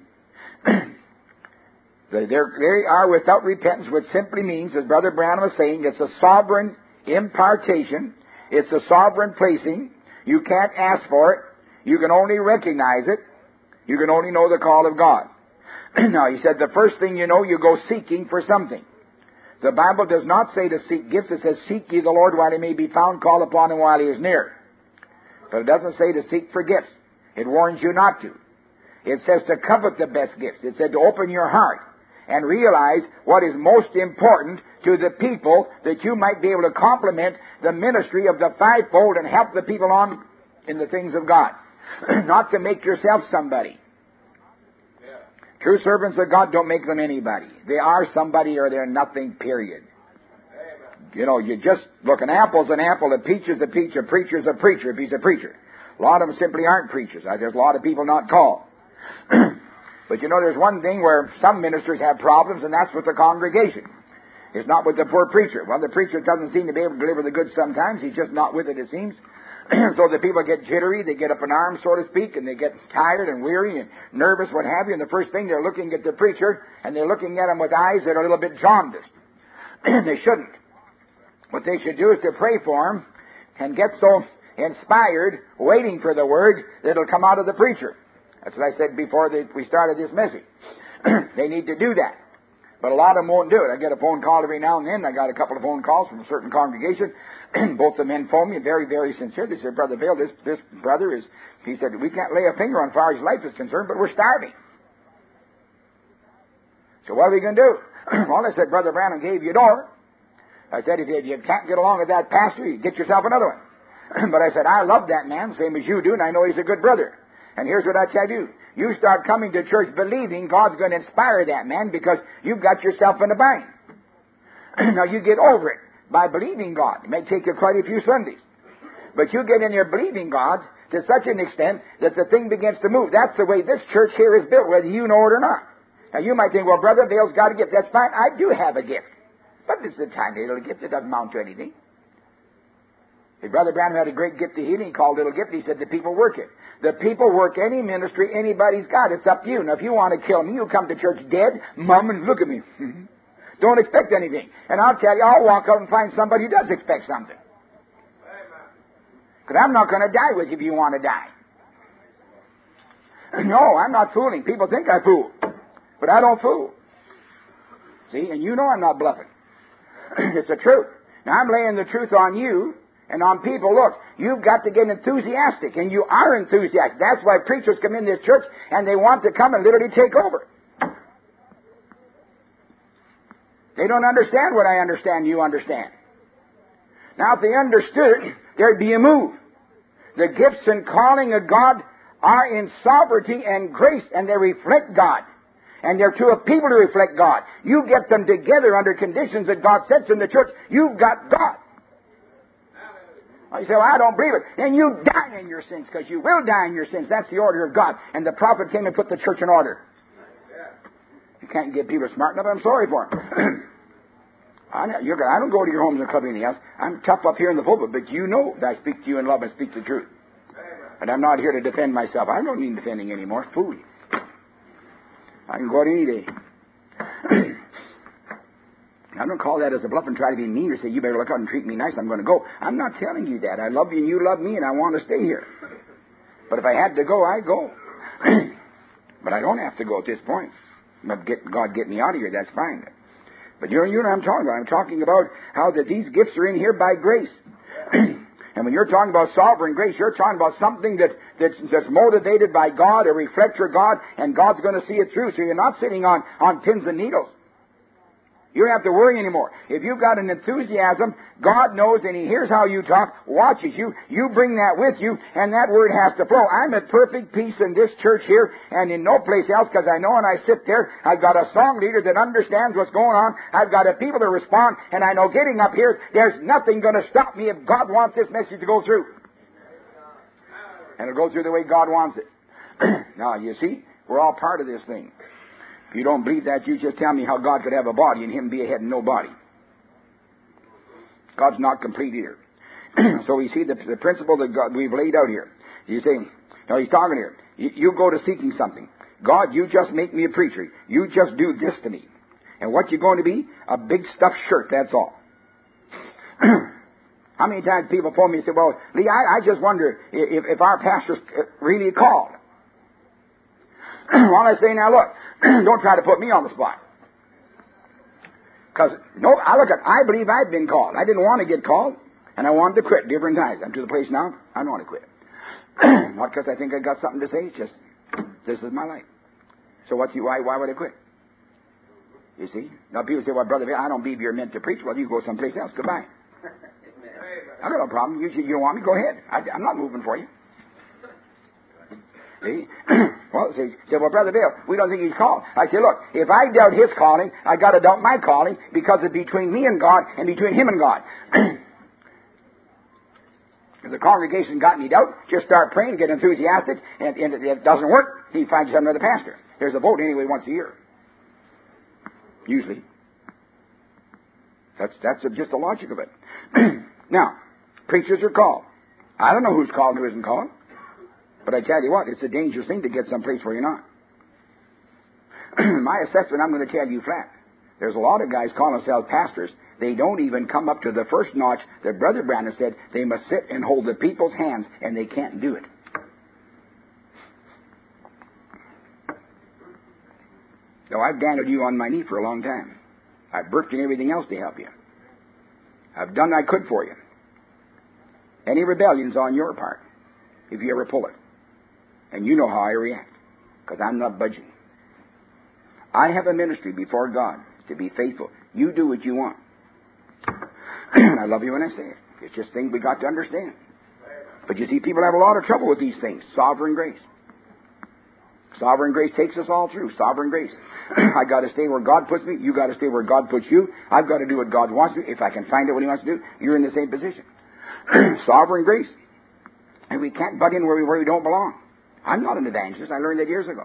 S2: They are without repentance, which simply means, as Brother Branham was saying, it's a sovereign impartation. It's a sovereign placing. You can't ask for it. You can only recognize it. You can only know the call of God. Now, he said, the first thing you know, you go seeking for something. The Bible does not say to seek gifts. It says, seek ye the Lord while He may be found, call upon Him while He is near. But it doesn't say to seek for gifts. It warns you not to. It says to covet the best gifts. It said to open your heart and realize what is most important to the people, that you might be able to complement the ministry of the fivefold and help the people on in the things of God. Not to make yourself somebody. Yeah. True servants of God don't make them anybody. They are somebody or they're nothing, period. Amen. You know, you just, look, an apple's an apple, a peach is a peach, a preacher's a preacher if he's a preacher. A lot of them simply aren't preachers. There's a lot of people not called. But you know, there's one thing where some ministers have problems, and that's with the congregation. It's not with the poor preacher. Well, the preacher doesn't seem to be able to deliver the goods sometimes. He's just not with it, it seems. So the people get jittery, they get up in arms, so to speak, and they get tired and weary and nervous, what have you. And the first thing, they're looking at the preacher, and they're looking at him with eyes that are a little bit jaundiced. They shouldn't. What they should do is to pray for him and get so inspired, waiting for the word, that it'll come out of the preacher. That's what I said before that we started this message. They need to do that. But a lot of them won't do it. I get a phone call every now and then. I got a couple of phone calls from a certain congregation. Both the men phoned me, very, very sincere. They said, Brother Vail, this, this brother is, he said, we can't lay a finger on far as life is concerned, but we're starving. So what are we going to do? Well, I said, Brother Branham gave you a door. I said, if you, if you can't get along with that pastor, you get yourself another one. But I said, I love that man, same as you do, and I know he's a good brother. And here's what I tell you. You start coming to church believing God's going to inspire that man because you've got yourself in a bind. Now you get over it by believing God. It may take you quite a few Sundays. But you get in there believing God to such an extent that the thing begins to move. That's the way this church here is built, whether you know it or not. Now you might think, well, Brother Vale's got a gift. That's fine. I do have a gift. But it's a tiny little gift. It doesn't amount to anything. If Brother Branham had a great gift of healing called little gift, he said the people work it. The people work any ministry anybody's got. It's up to you. Now if you want to kill me, you come to church dead, mum, and look at me. Don't expect anything. And I'll tell you, I'll walk out and find somebody who does expect something. Because I'm not going to die with you if you want to die. No, I'm not fooling. People think I fool. But I don't fool. See, and you know I'm not bluffing. It's the truth. Now I'm laying the truth on you and on people. Look, you've got to get enthusiastic, and you are enthusiastic. That's why preachers come in this church and they want to come and literally take over. They don't understand what I understand, you understand. Now if they understood it, there'd be a move. The gifts and calling of God are in sovereignty and grace, and they reflect God. And they're to a people to reflect God. You get them together under conditions that God sets in the church, you've got God. You say, well, I don't believe it. Then you die in your sins, because you will die in your sins. That's the order of God. And the prophet came and put the church in order. You can't get people smart enough. I'm sorry for them. I don't go to your homes and club anything else. I'm tough up here in the pulpit, but you know that I speak to you in love and speak the truth. And I'm not here to defend myself. I don't need defending anymore. Fool you. I can go out any day. I don't call that as a bluff and try to be mean or say, you better look out and treat me nice, I'm going to go. I'm not telling you that. I love you and you love me and I want to stay here. But if I had to go, I'd go. But I don't have to go at this point. But get, God get me out of here, that's fine. But you know, you know what I'm talking about. I'm talking about how that these gifts are in here by grace. And when you're talking about sovereign grace, you're talking about something that, that's, that's motivated by God, a reflector of God, and God's going to see it through. So you're not sitting on, on pins and needles. You don't have to worry anymore. If you've got an enthusiasm, God knows and He hears how you talk, watches you, you bring that with you, and that word has to flow. I'm at perfect peace in this church here and in no place else, because I know when I sit there, I've got a song leader that understands what's going on. I've got a people to respond, and I know getting up here, there's nothing going to stop me if God wants this message to go through. And it'll go through the way God wants it. Now, you see, we're all part of this thing. If you don't believe that, you just tell me how God could have a body and Him be a head and no body. God's not complete either. So we see the, the principle that God, we've laid out here. You say, now He's talking here. You, you go to seeking something. God, you just make me a preacher. You just do this to me. And what you're going to be? A big stuffed shirt, that's all. How many times people phone me and say, well, Lee, I, I just wonder if, if our pastor's really called. Well, I say, now look, don't try to put me on the spot. Because, no, I look at, I believe I've been called. I didn't want to get called, and I wanted to quit different times. I'm to the place now, I don't want to quit. Not because I think I got something to say, it's just, this is my life. So what's you, why, why would I quit? You see? Now people say, well, brother, I don't believe you're meant to preach. Well, you go someplace else. Goodbye. I got no problem. You, you don't want me, go ahead. I, I'm not moving for you. See? Well, say, say, well, Brother Bill, we don't think He's called. I say, look, if I doubt His calling, I got to doubt my calling, because it's between me and God and between Him and God. If the congregation got any doubt, just start praying, get enthusiastic, and, and if it doesn't work, He finds another pastor. There's a vote anyway once a year. Usually. That's, that's just the logic of it. Now, preachers are called. I don't know who's called and who isn't called. But I tell you what, it's a dangerous thing to get someplace where you're not. My assessment, I'm going to tell you flat. There's a lot of guys calling themselves pastors. They don't even come up to the first notch that Brother Branham said they must sit and hold the people's hands, and they can't do it. So I've dandled you on my knee for a long time. I've burped and everything else to help you. I've done what I could for you. Any rebellion's on your part, if you ever pull it. And you know how I react, because I'm not budging. I have a ministry before God to be faithful. You do what you want. And I love you when I say it. It's just things we got to understand. But you see, people have a lot of trouble with these things. Sovereign grace. Sovereign grace takes us all through. Sovereign grace. I got to stay where God puts me. You got to stay where God puts you. I've got to do what God wants me. If I can find out what He wants to do, you're in the same position. Sovereign grace. And we can't butt in where we, where we don't belong. I'm not an evangelist. I learned that years ago.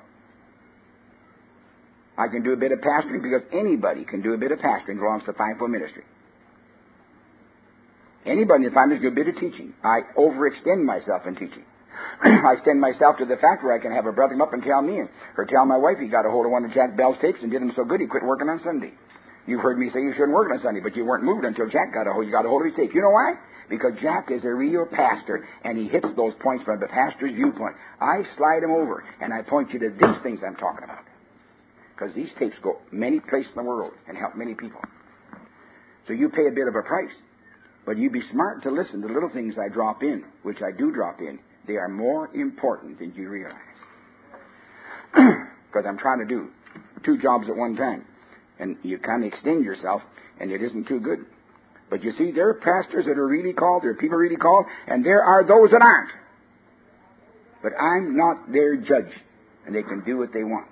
S2: I can do a bit of pastoring because anybody can do a bit of pastoring belongs to fivefold ministry. Anybody in the family can do a bit of teaching. I overextend myself in teaching. I extend myself to the fact where I can have a brother come up and tell me, and, or tell my wife he got a hold of one of Jack Bell's tapes and did him so good he quit working on Sunday. You've heard me say you shouldn't work on Sunday, but you weren't moved until Jack got a hold, you got a hold of his tape. You know why? Because Jack is a real pastor, and he hits those points from the pastor's viewpoint. I slide him over, and I point you to these things I'm talking about. Because these tapes go many places in the world and help many people. So you pay a bit of a price. But you be smart to listen to the little things I drop in, which I do drop in. They are more important than you realize. Because I'm trying to do two jobs at one time. And you kind of extend yourself, and it isn't too good. But you see, there are pastors that are really called, there are people really called, and there are those that aren't. But I'm not their judge, and they can do what they want.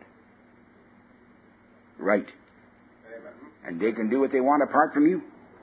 S2: Right. And they can do what they want apart from you.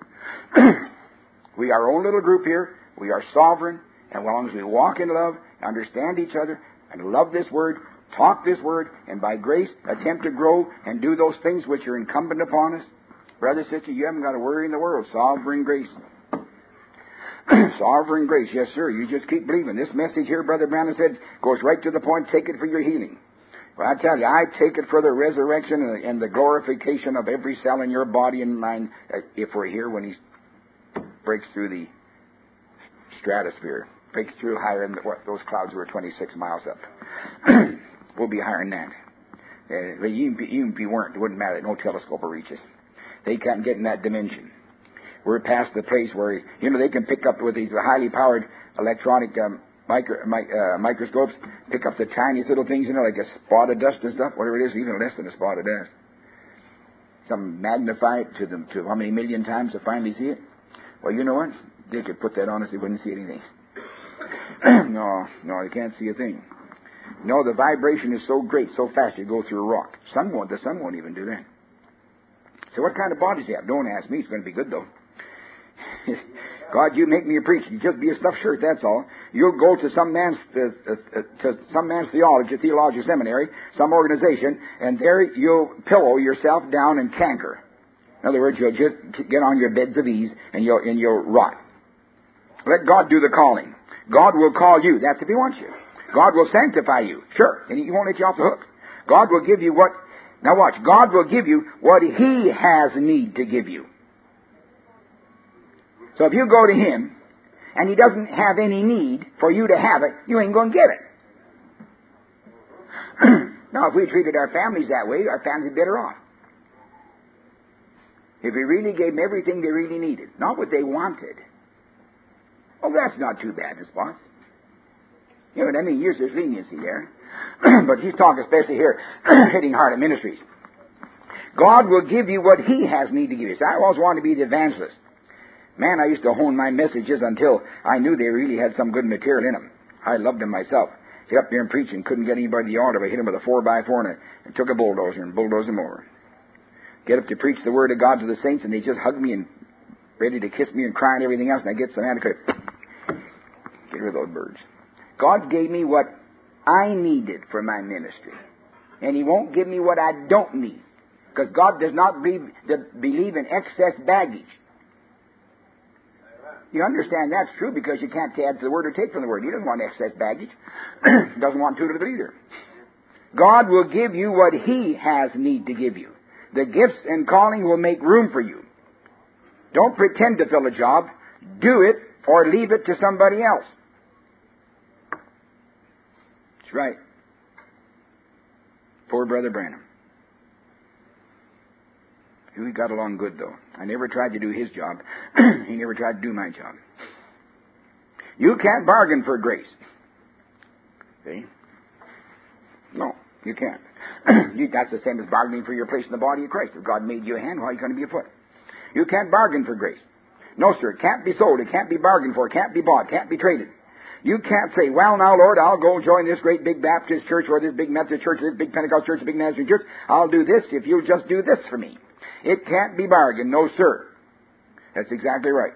S2: We are our own little group here. We are sovereign. And as long as we walk in love, understand each other, and love this word, talk this word, and by grace attempt to grow and do those things which are incumbent upon us, brother, sister, you haven't got a worry in the world. Sovereign grace. Sovereign grace, yes, sir. You just keep believing. This message here, Brother Branham said, goes right to the point. Take it for your healing. Well, I tell you, I take it for the resurrection and the, and the glorification of every cell in your body and mind, uh, if we're here when He breaks through the stratosphere, breaks through higher than what, those clouds were twenty-six miles up. We'll be higher than that. Uh, even, even if we weren't, it wouldn't matter. No telescope will reach us. They can't get in that dimension. We're past the place where, you know, they can pick up with these highly powered electronic um, micro, mi- uh, microscopes, pick up the tiniest little things, you know, like a spot of dust and stuff, whatever it is, even less than a spot of dust. Some magnify it to them to how many million times to finally see it. Well, you know what? They could put that on us, they wouldn't see anything. no, no, they can't see a thing. No, the vibration is so great, so fast, you go through a rock. Sun won't, the sun won't even do that. So what kind of bodies do you have? Don't ask me. It's going to be good, though. God, you make me a preacher. You just be a stuffed shirt, that's all. You'll go to some man's uh, uh, to some man's theology, theological seminary, some organization, and there you'll pillow yourself down and canker. In other words, you'll just get on your beds of ease, and you'll, and you'll rot. Let God do the calling. God will call you. That's if He wants you. God will sanctify you. Sure. And He won't let you off the hook. God will give you what... Now watch. God will give you what He has need to give you. So if you go to Him, and He doesn't have any need for you to have it, you ain't going to get it. Now, if we treated our families that way, our families would be better off. If we really gave them everything they really needed, not what they wanted. Oh, that's not too bad, response. You know what I mean? Here's His leniency there. But He's talking especially here, hitting hard at ministries. God will give you what He has need to give you. So I always wanted to be the evangelist. Man, I used to hone my messages until I knew they really had some good material in them. I loved them myself. Get up there and preach and couldn't get anybody to the altar. I hit them with a four by four and, I, and took a bulldozer and bulldozed them over. Get up to preach the Word of God to the saints, and they just hug me and ready to kiss me and cry and everything else, and I get some hand to get rid of those birds. God gave me what I needed for my ministry. And He won't give me what I don't need. Because God does not believe, believe in excess baggage. You understand that's true because you can't add to the Word or take from the Word. He doesn't want excess baggage. Doesn't want two of it either. God will give you what He has need to give you. The gifts and calling will make room for you. Don't pretend to fill a job. Do it or leave it to somebody else. That's right. Poor Brother Branham. We got along good, though. I never tried to do his job. He never tried to do my job. You can't bargain for grace. See? No, you can't. you, that's the same as bargaining for your place in the body of Christ. If God made you a hand, why are you going to be a foot? You can't bargain for grace. No, sir. It can't be sold. It can't be bargained for. It can't be bought. It can't be traded. You can't say, well, now, Lord, I'll go join this great big Baptist church or this big Methodist church, this big Pentecost church, this big Nazarene church. I'll do this if you'll just do this for me. It can't be bargained. No, sir. That's exactly right.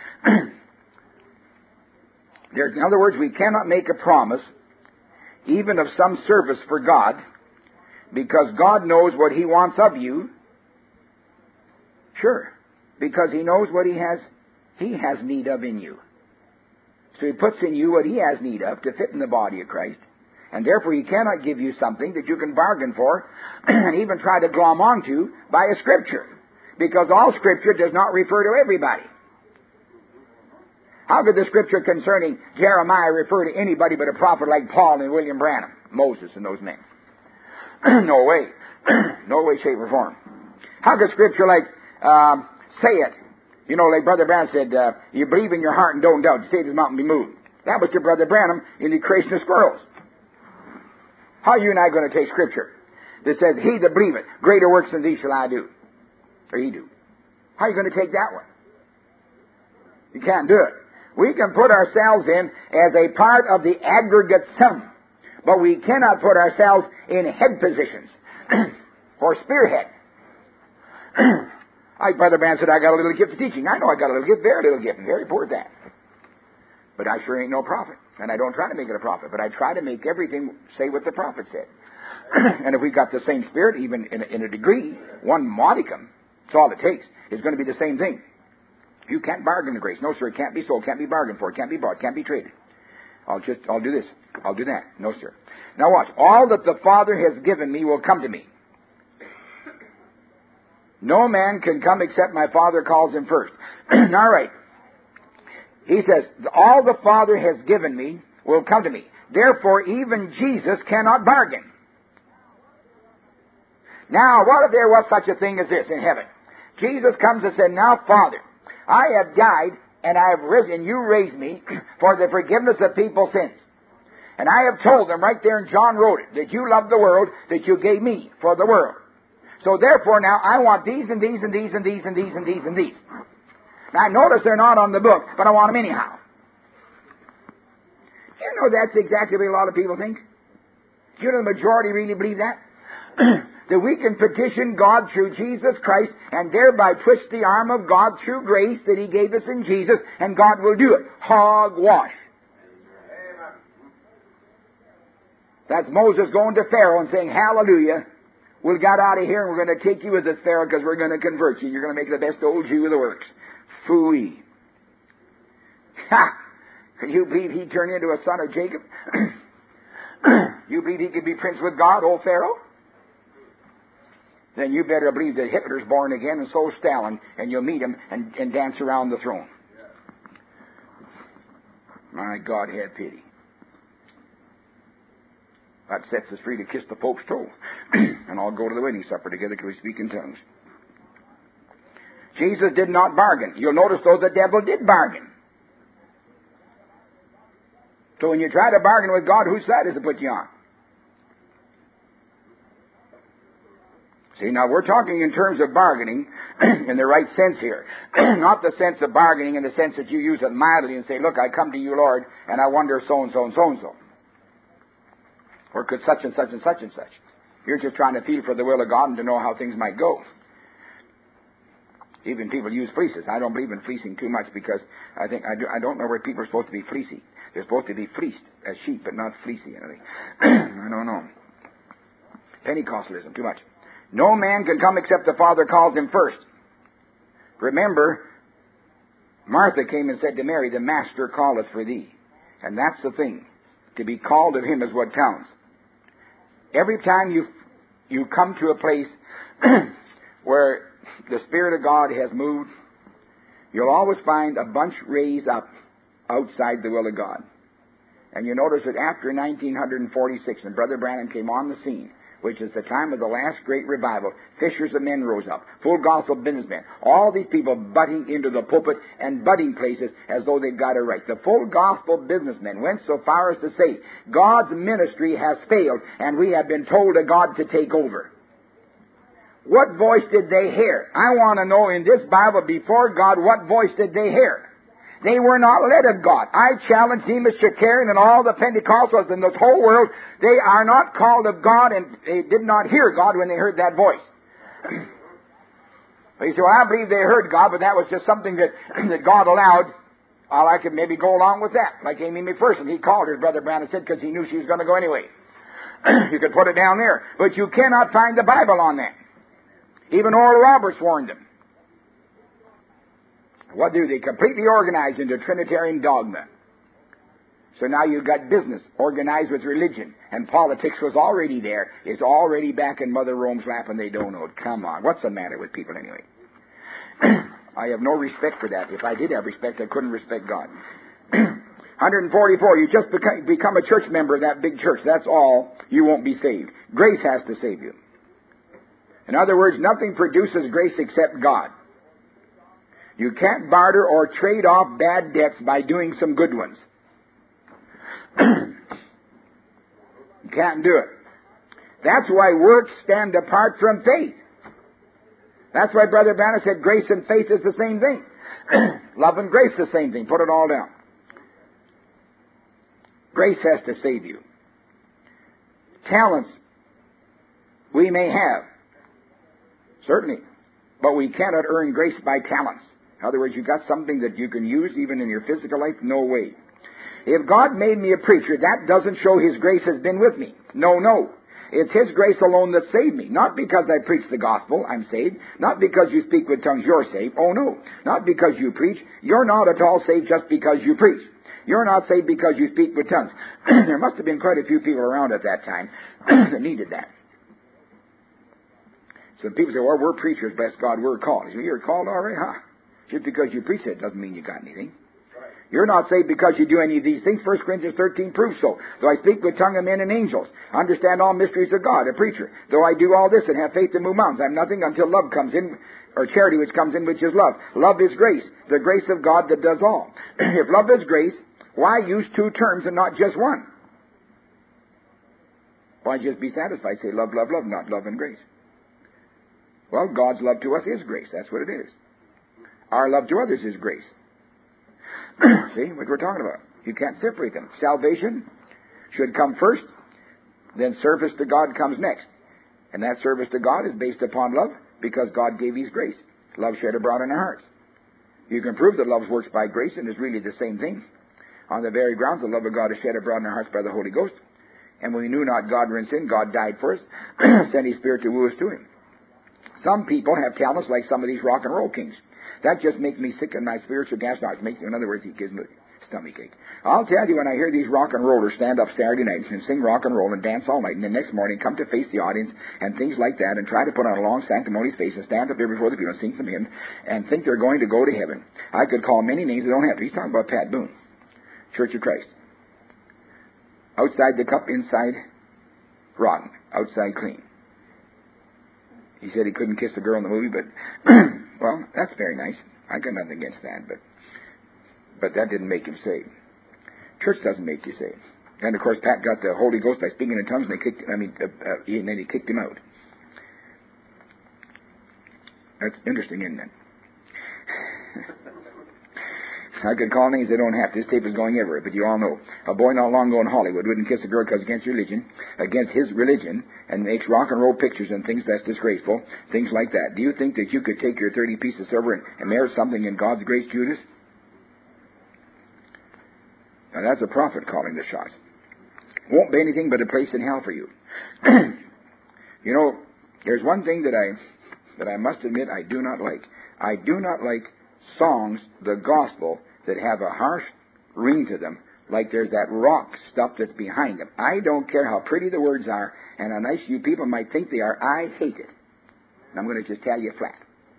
S2: There's, in other words, we cannot make a promise, even of some service for God, because God knows what He wants of you. Sure. Because He knows what He has, He has need of in you. So He puts in you what He has need of to fit in the body of Christ. And therefore He cannot give you something that you can bargain for and even try to glom onto by a Scripture. Because all Scripture does not refer to everybody. How could the Scripture concerning Jeremiah refer to anybody but a prophet like Paul and William Branham, Moses and those men? No way. No way, shape, or form. How could Scripture like um, say it? You know, like Brother Branham said, uh, you believe in your heart and don't doubt. You say this mountain be moved. That was to Brother Branham in the creation of squirrels. How are you and I going to take Scripture that says, he that believeth, greater works than these shall I do? Or he do. How are you going to take that one? You can't do it. We can put ourselves in as a part of the aggregate sum, but we cannot put ourselves in head positions or spearhead. Like Brother Branham said, I got a little gift of teaching. I know I got a little gift, very little gift, and very poor at that. But I sure ain't no prophet, and I don't try to make it a prophet, but I try to make everything say what the prophet said. And if we got the same spirit, even in a, in a degree, one modicum, that's all it takes, it's going to be the same thing. You can't bargain the grace. No, sir, it can't be sold, can't be bargained for, it can't be bought, can't be traded. I'll just, I'll do this, I'll do that. No, sir. Now watch. All that the Father has given me will come to me. No man can come except my Father calls him first. All right. He says, all the Father has given me will come to me. Therefore, even Jesus cannot bargain. Now, what if there was such a thing as this in heaven? Jesus comes and said, now, Father, I have died and I have risen. You raised me for the forgiveness of people's sins. And I have told them right there, and John wrote it, that you love the world, that you gave me for the world. So therefore now, I want these and these and these and these and these and these and these. Now notice they're not on the book, but I want them anyhow. You know that's exactly what a lot of people think. Do you know the majority really believe that? That we can petition God through Jesus Christ and thereby twist the arm of God through grace that He gave us in Jesus, and God will do it. Hogwash. That's Moses going to Pharaoh and saying, hallelujah, we got out of here and we're going to take you as a Pharaoh because we're going to convert you. You're going to make the best old Jew of the works. Phooey. Ha! Can you believe he turned into a son of Jacob? You believe he could be prince with God, old Pharaoh? Then you better believe that Hitler's born again, and so is Stalin, and you'll meet him and, and dance around the throne. My God, have pity. That sets us free to kiss the Pope's toe. And I'll go to the wedding supper together because we speak in tongues. Jesus did not bargain. You'll notice, though, the devil did bargain. So when you try to bargain with God, whose side does it put you on? See, now we're talking in terms of bargaining in the right sense here. Not the sense of bargaining in the sense that you use it mildly and say, look, I come to you, Lord, and I wonder so-and-so and so-and-so. Or could such and such and such and such. You're just trying to feel for the will of God and to know how things might go. Even people use fleeces. I don't believe in fleecing too much because I think I, do, I don't know where people are supposed to be fleecy. They're supposed to be fleeced as sheep, but not fleecy. I don't know. Pentecostalism, too much. No man can come except the Father calls him first. Remember, Martha came and said to Mary, the Master calleth for thee. And that's the thing. To be called of him is what counts. Every time you you come to a place where the Spirit of God has moved, you'll always find a bunch raised up outside the will of God. And you notice that after nineteen forty-six, when Brother Branham came on the scene, which is the time of the last great revival, fishers of men rose up, full gospel businessmen, all these people butting into the pulpit and butting places as though they'd got it right. The full gospel businessmen went so far as to say, God's ministry has failed, and we have been told of God to take over. What voice did they hear? I want to know in this Bible before God, what voice did they hear? They were not led of God. I challenge Demas Shakarian and all the Pentecostals in this whole world. They are not called of God, and they did not hear God when they heard that voice. They say, well, I believe they heard God, but that was just something that, that God allowed. Well, I could maybe go along with that. Like Amy McPherson. He called her, Brother Branham said, because he knew she was going to go anyway. You could put it down there. But you cannot find the Bible on that. Even Oral Roberts warned them. What do they? Completely organized into Trinitarian dogma. So now you've got business organized with religion. And politics was already there. It's already back in Mother Rome's lap and they don't know it. Come on. What's the matter with people anyway? I have no respect for that. If I did have respect, I couldn't respect God. one forty-four, you just become, become a church member of that big church. That's all. You won't be saved. Grace has to save you. In other words, nothing produces grace except God. You can't barter or trade off bad debts by doing some good ones. You can't do it. That's why works stand apart from faith. That's why Brother Banner said grace and faith is the same thing. Love and grace the same thing. Put it all down. Grace has to save you. Talents we may have. Certainly. But we cannot earn grace by talents. In other words, you've got something that you can use even in your physical life? No way. If God made me a preacher, that doesn't show His grace has been with me. No, no. It's His grace alone that saved me. Not because I preach the gospel, I'm saved. Not because you speak with tongues, you're saved. Oh, no. Not because you preach. You're not at all saved just because you preach. You're not saved because you speak with tongues. There must have been quite a few people around at that time that needed that. So people say, well, we're preachers, bless God, we're called. You say, you're called already, huh? Just because you preach it doesn't mean you got anything. You're not saved because you do any of these things. First Corinthians thirteen proves so. Though I speak with tongue of men and angels, understand all mysteries of God, a preacher. Though I do all this and have faith to move mountains, I'm nothing until love comes in, or charity which comes in, which is love. Love is grace, the grace of God that does all. If love is grace, why use two terms and not just one? Why just be satisfied? Say love, love, love, not love and grace. Well, God's love to us is grace. That's what it is. Our love to others is grace. See what we're talking about. You can't separate them. Salvation should come first, then service to God comes next. And that service to God is based upon love because God gave His grace. Love shed abroad in our hearts. You can prove that love works by grace and is really the same thing. On the very grounds the love of God is shed abroad in our hearts by the Holy Ghost. And when we knew not God were in sin, God died for us, sent His Spirit to woo us to Him. Some people have talents like some of these rock and roll kings. That just makes me sick in my spiritual gas. No, it makes, in other words, it gives me stomach ache. I'll tell you, when I hear these rock and rollers stand up Saturday night and sing rock and roll and dance all night, and the next morning come to face the audience and things like that, and try to put on a long sanctimonious face and stand up there before the people and sing some hymns and think they're going to go to heaven. I could call many names. They don't have to. He's talking about Pat Boone, Church of Christ. Outside the cup, inside rotten, outside clean. He said he couldn't kiss a girl in the movie, but, well, that's very nice. I got nothing against that, but but that didn't make him saved. Church doesn't make you saved. And, of course, Pat got the Holy Ghost by speaking in tongues, and, they kicked, I mean, uh, uh, and then he kicked him out. That's interesting, isn't it? I could call names they don't have. This tape is going everywhere, but you all know. A boy not long ago in Hollywood wouldn't kiss a girl because against religion, against his religion, and makes rock and roll pictures and things that's disgraceful, things like that. Do you think that you could take your thirty pieces of silver and, and merit something in God's grace, Judas? Now that's a prophet calling the shots. Won't be anything but a place in hell for you. You know, there's one thing that I that I must admit I do not like. I do not like songs, the gospel, that have a harsh ring to them, like there's that rock stuff that's behind them. I don't care how pretty the words are, and how nice you people might think they are. I hate it. And I'm going to just tell you flat.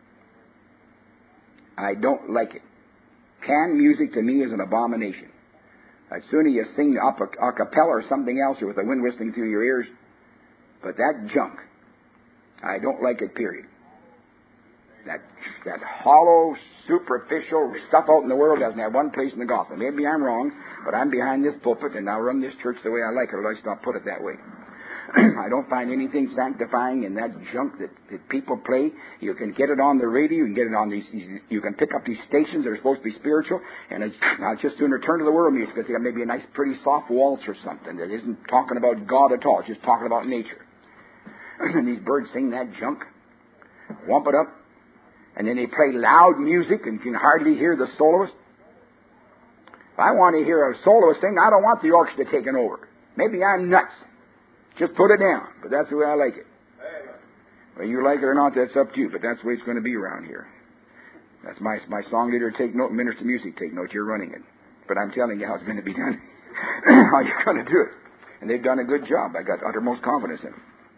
S2: I don't like it. Canned music to me is an abomination. As soon as you sing up a, a cappella or something else, or with the wind whistling through your ears, but that junk, I don't like it, period. That that hollow, superficial stuff out in the world doesn't have one place in the gospel. Maybe I'm wrong, but I'm behind this pulpit and I'll run this church the way I like it, or at least I'll put it that way. I don't find anything sanctifying in that junk that, that people play. You can get it on the radio. You can get it on these. You can pick up these stations that are supposed to be spiritual, and it's, I'll just sooner turn to the world music because they got maybe a nice, pretty soft waltz or something that isn't talking about God at all. It's just talking about nature. And these birds sing that junk, whump it up, and then they play loud music, and you can hardly hear the soloist. If I want to hear a soloist sing, I don't want the orchestra taking over. Maybe I'm nuts. Just put it down. But that's the way I like it. Whether you like it or not, that's up to you. But that's the way it's going to be around here. That's my my song leader. Take note. Minister of music, take note. You're running it. But I'm telling you how it's going to be done. How you're going to do it. And they've done a good job. I got uttermost confidence in them.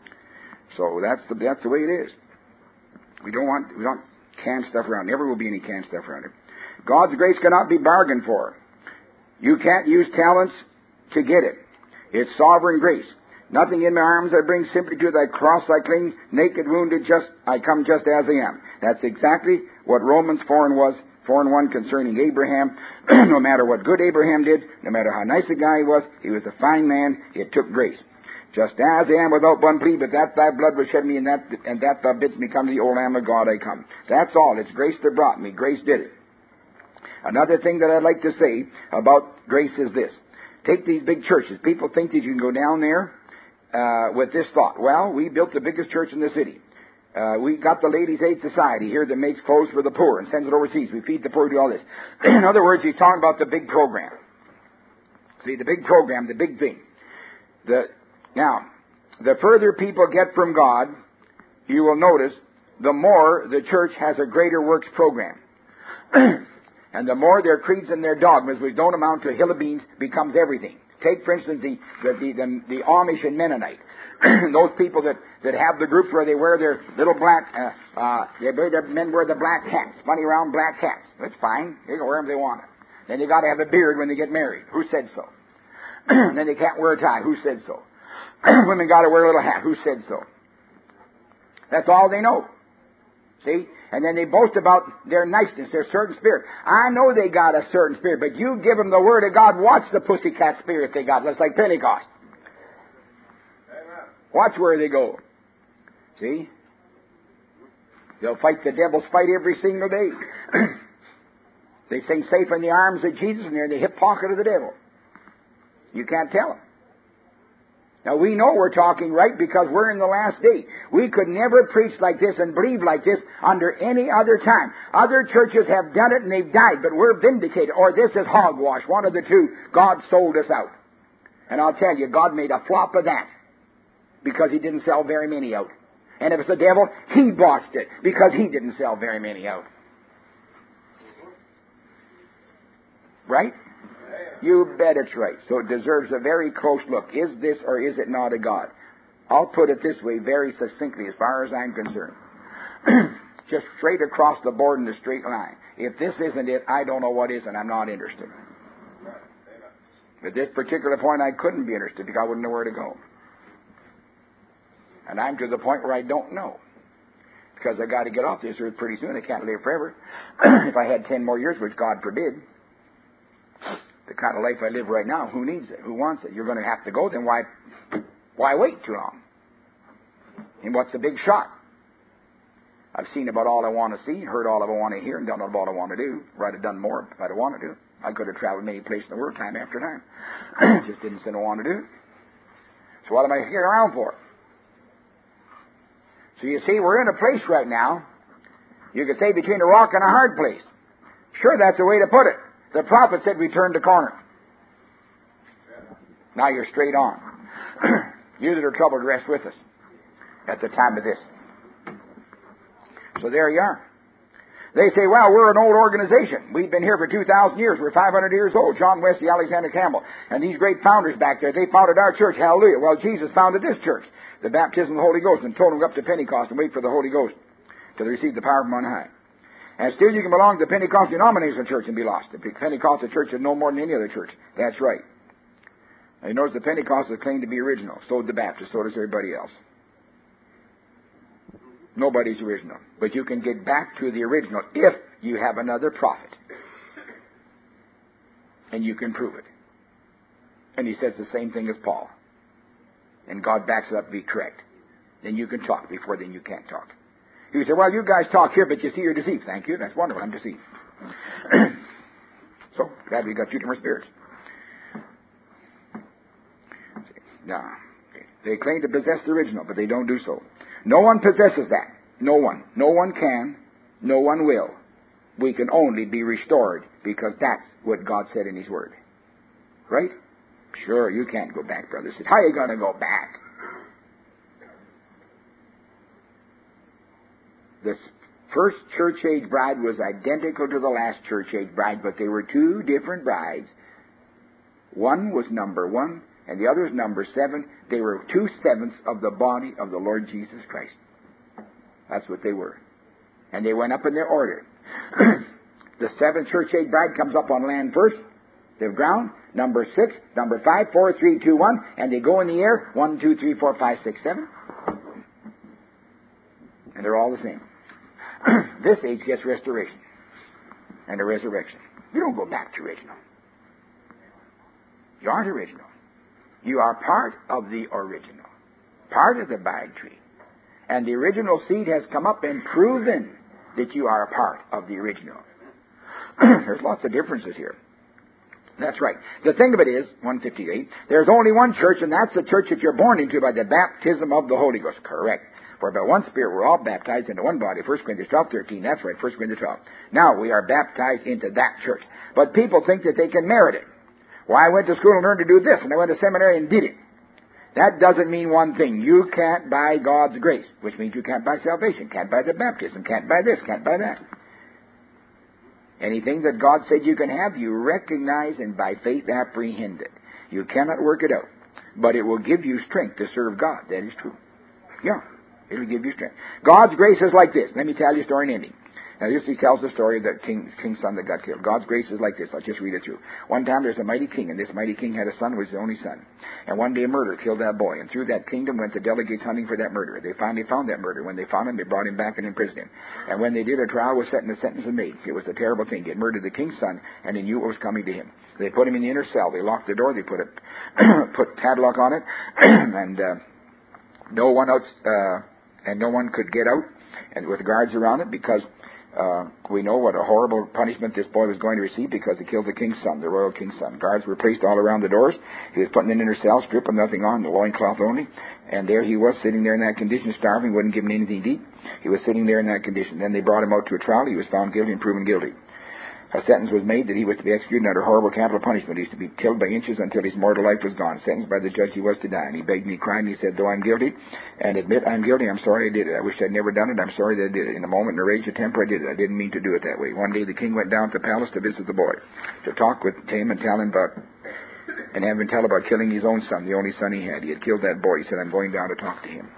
S2: So that's the that's the way it is. We don't want we don't canned stuff around. Never will be any canned stuff around it. God's grace cannot be bargained for. You can't use talents to get it. It's sovereign grace. Nothing in my arms I bring, simply to thy cross I cling, naked, wounded, just I come just as I am. That's exactly what Romans four and was, four and one concerning Abraham. No matter what good Abraham did, no matter how nice a guy he was, he was a fine man, it took grace. Just as I am without one plea, but that thy blood was shed me, and that and that thou bidst me come to the old Lamb of God I come. That's all. It's grace that brought me. Grace did it. Another thing that I'd like to say about grace is this. Take these big churches. People think that you can go down there uh, with this thought. Well, we built the biggest church in the city. Uh, we got the Ladies' Aid Society here that makes clothes for the poor and sends it overseas. We feed the poor, do all this. In other words, he's talking about the big program. See, the big program, the big thing. The Now, the further people get from God, you will notice, the more the church has a greater works program. And the more their creeds and their dogmas, which don't amount to a hill of beans, becomes everything. Take, for instance, the the the, the, the Amish and Mennonite. Those people that, that have the groups where they wear their little black, uh, uh, they wear their, men wear the black hats, funny round black hats. That's fine. They can wear them if they want it. Then they got to have a beard when they get married. Who said so? Then they can't wear a tie. Who said so? Women got to wear a little hat. Who said so? That's all they know. See? And then they boast about their niceness, their certain spirit. I know they got a certain spirit, but you give them the Word of God, watch the pussycat spirit they got. That's like Pentecost. Amen. Watch where they go. See? They'll fight the devil's fight every single day. They sing safe in the arms of Jesus, and they're in the hip pocket of the devil. You can't tell them. Now, we know we're talking right because we're in the last day. We could never preach like this and believe like this under any other time. Other churches have done it and they've died, but we're vindicated. Or this is hogwash, one of the two. God sold us out. And I'll tell you, God made a flop of that because He didn't sell very many out. And if it's the devil, he botched it because he didn't sell very many out. Right? You bet it's right. So it deserves a very close look. Is this or is it not a God? I'll put it this way very succinctly as far as I'm concerned. Just straight across the board in a straight line. If this isn't it, I don't know what is, and I'm not interested. At this particular point, I couldn't be interested because I wouldn't know where to go. And I'm to the point where I don't know. Because I got to get off this earth pretty soon. I can't live forever. If I had ten more years, which God forbid, the kind of life I live right now, who needs it? Who wants it? You're going to have to go, then why why wait too long? And what's the big shot? I've seen about all I want to see, heard all I want to hear, and done all I want to do. Or I'd have done more if I'd have wanted to. I could have traveled many places in the world time after time. Just didn't seem to want to do it. So what am I here around for? So you see, we're in a place right now, you could say between a rock and a hard place. Sure, that's the way to put it. The prophet said we turned the corner. Now you're straight on. You that are troubled, rest with us at the time of this. So there you are. They say, well, we're an old organization. We've been here for two thousand years. We're five hundred years old. John Wesley, Alexander Campbell, and these great founders back there, they founded our church. Hallelujah. Well, Jesus founded this church, the baptism of the Holy Ghost, and told them to go up to Pentecost and wait for the Holy Ghost till they receive the power from on high. And still you can belong to the Pentecostal denominational church and be lost. The Pentecostal church is no more than any other church. That's right. And you notice the Pentecostals claim to be original. So did the Baptists. So does everybody else. Nobody's original. But you can get back to the original if you have another prophet. And you can prove it. And he says the same thing as Paul. and God backs it up to be correct, then you can talk. Before then, you can't talk. You say, well, you guys talk here, but you see you're deceived. Thank you. That's wonderful. I'm deceived. So, glad we got two different spirits. Now, they claim to possess the original, but they don't do so. No one possesses that. No one. No one can. No one will. We can only be restored because that's what God said in His Word. Right? Sure, you can't go back, brother. Said, how are you going to go back? The first church age bride was identical to the last church age bride, but they were two different brides. One was number one, and the other was number seven. They were two sevenths of the body of the Lord Jesus Christ. That's what they were. And they went up in their order. The seventh church age bride comes up on land first, the ground, number six, number five, four, three, two, one, and they go in the air, one, two, three, four, five, six, seven. And they're all the same. This age gets restoration and a resurrection. You don't go back to original. You aren't original. You are part of the original, part of the bag tree. And the original seed has come up and proven that you are a part of the original. There's lots of differences here. That's right. The thing of it is, one fifty-eight, there's only one church, and that's the church that you're born into by the baptism of the Holy Ghost. Correct. For by one Spirit we're all baptized into one body. First Corinthians twelve, thirteen. That's right, First Corinthians twelve. Now we are baptized into that church. But people think that they can merit it. Well, I went to school and learned to do this, and I went to seminary and did it. That doesn't mean one thing. You can't buy God's grace, which means you can't buy salvation, can't buy the baptism, can't buy this, can't buy that. Anything that God said you can have, you recognize and by faith apprehend it. You cannot work it out, but it will give you strength to serve God. That is true. Yeah, it will give you strength. God's grace is like this. Let me tell you a story in ending. Now, this he tells the story of the king, king's son that got killed. God's grace is like this. I'll just read it through. One time there's a mighty king, and this mighty king had a son who was his only son. And one day a murderer killed that boy, and through that kingdom went the delegates hunting for that murderer. They finally found that murderer. When they found him, they brought him back and imprisoned him. And when they did, a trial was set and a sentence was made. It was a terrible thing. He had murdered the king's son, and he knew what was coming to him. They put him in the inner cell. They locked the door. They put a put padlock on it, and uh, no one else, uh, and no one could get out, and with guards around it, because Uh, we know what a horrible punishment this boy was going to receive because he killed the king's son, the royal king's son. Guards were placed all around the doors. He was put in an inner cell, stripped with nothing on, the loincloth only. And there he was, sitting there in that condition, starving, wouldn't give him anything to eat. He was sitting there in that condition. Then they brought him out to a trial. He was found guilty and proven guilty. A sentence was made that he was to be executed under horrible capital punishment. He was to be killed by inches until his mortal life was gone. Sentenced by the judge, he was to die. And he begged me, crying. He said, though I'm guilty and admit I'm guilty, I'm sorry I did it. I wish I'd never done it. I'm sorry that I did it. In a moment, in a rage of temper, I did it. I didn't mean to do it that way. One day, the king went down to the palace to visit the boy, to talk with him and tell him about, and have him tell about killing his own son, the only son he had. He had killed that boy. He said, I'm going down to talk to him.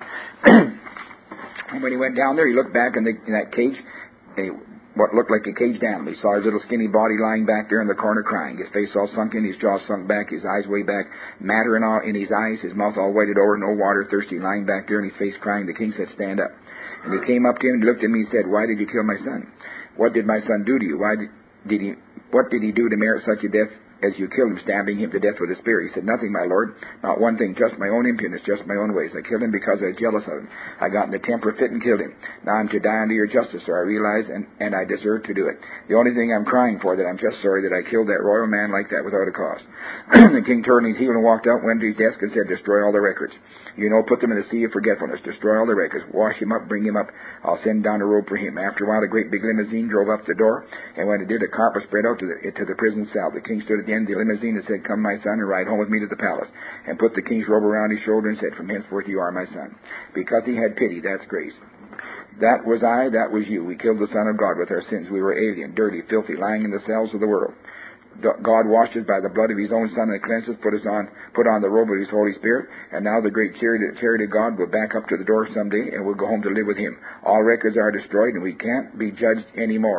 S2: And when he went down there, he looked back in, the, in that cage, and he, what looked like a caged animal. He saw his little skinny body lying back there in the corner crying. His face all sunk in, his jaw sunk back, his eyes way back, matter in, all, in his eyes, his mouth all whited over, no water, thirsty, lying back there in his face crying. The king said, stand up. And he came up to him and looked at me and said, why did you kill my son? What did my son do to you? Why did, did he, what did he do to merit such a death as you killed him, stabbing him to death with a spear? He said, nothing, my lord, not one thing, just my own impudence, just my own ways. I killed him because I was jealous of him. I got in the temper fit and killed him. Now I'm to die under your justice, sir. I realize, and, and I deserve to do it. The only thing I'm crying for, that I'm just sorry that I killed that royal man like that without a cause. The king turned his heel and walked out, went to his desk and said, destroy all the records. You know, put them in the sea of forgetfulness. Destroy all the records. Wash him up, bring him up. I'll send down a robe for him. After a while, a great big limousine drove up the door, and when it did, a carpet spread out to the, to the prison cell. The king stood at the end of the limousine and said, come, my son, and ride home with me to the palace. And put the king's robe around his shoulder and said, from henceforth you are my son. Because he had pity, that's grace. That was I, that was you. We killed the Son of God with our sins. We were alien, dirty, filthy, lying in the cells of the world. God washed us by the blood of his own Son and cleansed us, put us on, put on the robe of his Holy Spirit, and now the great charity, charity of God will back up to the door someday, and we'll go home to live with him. All records are destroyed, and we can't be judged anymore.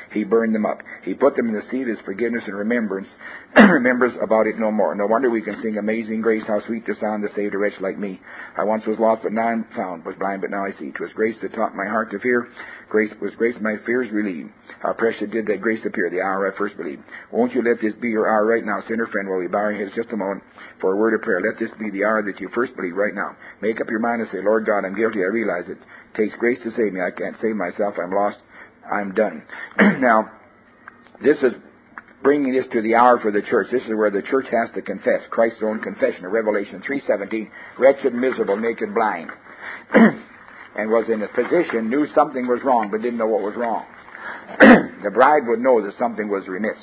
S2: He burned them up. He put them in the sea of His forgiveness and remembrance, remembers about it no more. No wonder we can sing Amazing Grace, how sweet the sound that saved a wretch like me. I once was lost, but now I'm found, was blind, but now I see. 'Twas grace that taught my heart to fear. Grace was grace my fears relieved. How precious did that grace appear, the hour I first believed. Won't you let this be your hour right now, sinner friend, while we bow our heads just a moment for a word of prayer. Let this be the hour that you first believe right now. Make up your mind and say, Lord God, I'm guilty. I realize it. It takes grace to save me. I can't save myself. I'm lost. I'm done. Now, this is bringing this to the hour for the church. This is where the church has to confess Christ's own confession of Revelation three seventeen, wretched, miserable, naked, blind, and was in a position, knew something was wrong, but didn't know what was wrong. The bride would know that something was remiss,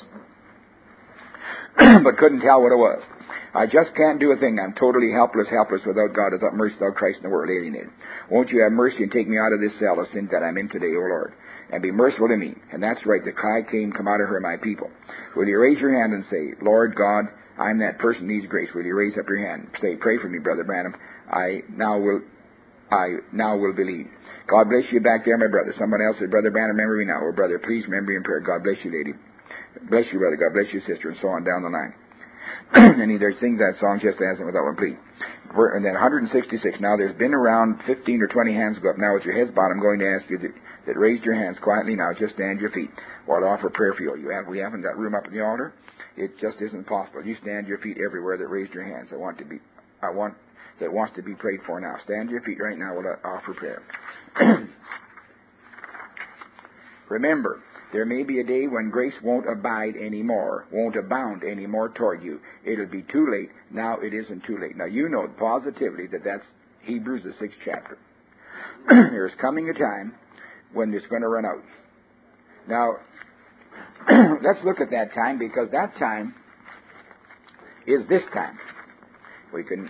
S2: but couldn't tell what it was. I just can't do a thing. I'm totally helpless, helpless without God, without mercy, without Christ in the world, alienated. Won't you have mercy and take me out of this cell of sin that I'm in today, O Lord, and be merciful to me. And that's right. The cry came, come out of her, my people. Will you raise your hand and say, Lord God, I'm that person who needs grace. Will you raise up your hand? Say, pray for me, Brother Branham. I now will I now will believe. God bless you back there, my brother. Someone else said, Brother Branham, remember me now. Oh, brother, please remember me in prayer. God bless you, lady. Bless you, brother. God bless you, sister, and so on down the line. And he there sings that song, just as and without one plea. And then one hundred sixty-six. Now, there's been around fifteen or twenty hands go up. Now, with your heads bowed, I'm going to ask you that, that raise your hands quietly now. Just stand your feet while I offer prayer for you. You have, we haven't got room up at the altar. It just isn't possible. You stand your feet everywhere that raised your hands. I want to be, I want, that wants to be prayed for now. Stand your feet right now while I offer prayer. Remember, there may be a day when grace won't abide anymore, won't abound anymore toward you. It'll be too late. Now it isn't too late. Now you know positively that that's Hebrews, the sixth chapter. There's coming a time when it's going to run out. Now, let's look at that time, because that time is this time. We can,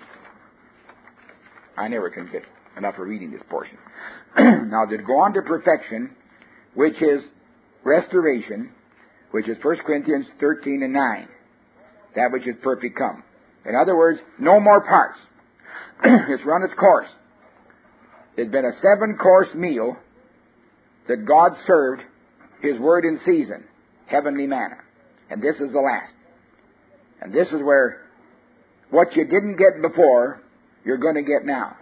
S2: I never can get enough of reading this portion. Now, to go on to perfection, which is restoration, which is First Corinthians thirteen and nine. That which is perfect come. In other words, no more parts. It's run its course. There's been a seven-course meal that God served His Word in season, heavenly manna. And this is the last. And this is where what you didn't get before, you're going to get now.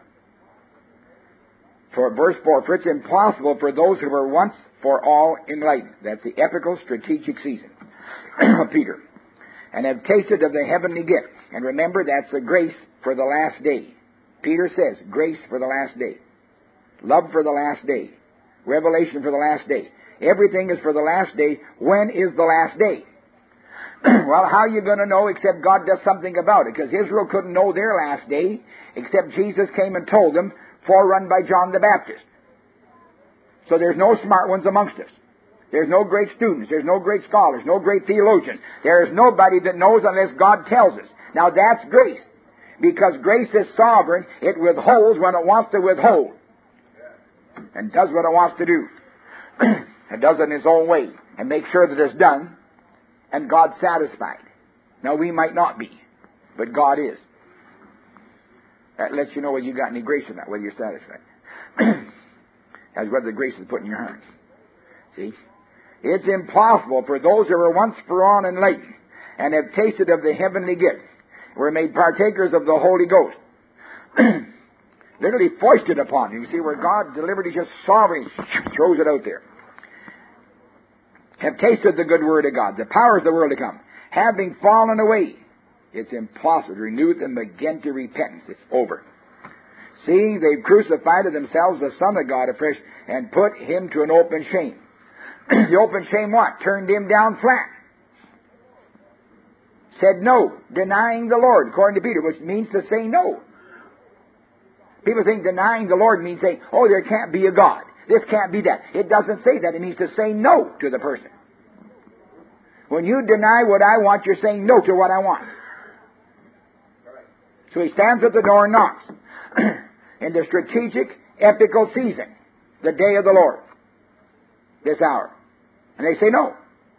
S2: For verse four, for it's impossible for those who were once for all enlightened. That's the epical strategic season of Peter. And have tasted of the heavenly gift. And remember, that's the grace for the last day. Peter says, grace for the last day. Love for the last day. Revelation for the last day. Everything is for the last day. When is the last day? Well, how are you going to know except God does something about it? Because Israel couldn't know their last day except Jesus came and told them, forerun by John the Baptist. So there's no smart ones amongst us. There's no great students. There's no great scholars. No great theologians. There is nobody that knows unless God tells us. Now that's grace. Because grace is sovereign. It withholds when it wants to withhold. And does what it wants to do. It does it in its own way. And makes sure that it's done. And God's satisfied. Now we might not be. But God is. That lets you know whether you got any grace or not, whether you're satisfied. As whether the grace is put in your heart. See? It's impossible for those who were once for all enlightened and have tasted of the heavenly gift, were made partakers of the Holy Ghost. Literally foisted upon you. You see, where God deliberately just sovereignly throws it out there. Have tasted the good word of God, the powers of the world to come, having fallen away. It's impossible to renew them again to repentance. It's over. Seeing they've crucified to themselves the Son of God afresh and put Him to an open shame. The open shame what? Turned Him down flat. Said no, denying the Lord, according to Peter, which means to say no. People think denying the Lord means saying, oh, there can't be a God. This can't be that. It doesn't say that. It means to say no to the person. When you deny what I want, you're saying no to what I want. So He stands at the door and knocks. In the strategic, epical season, the day of the Lord, this hour. And they say no.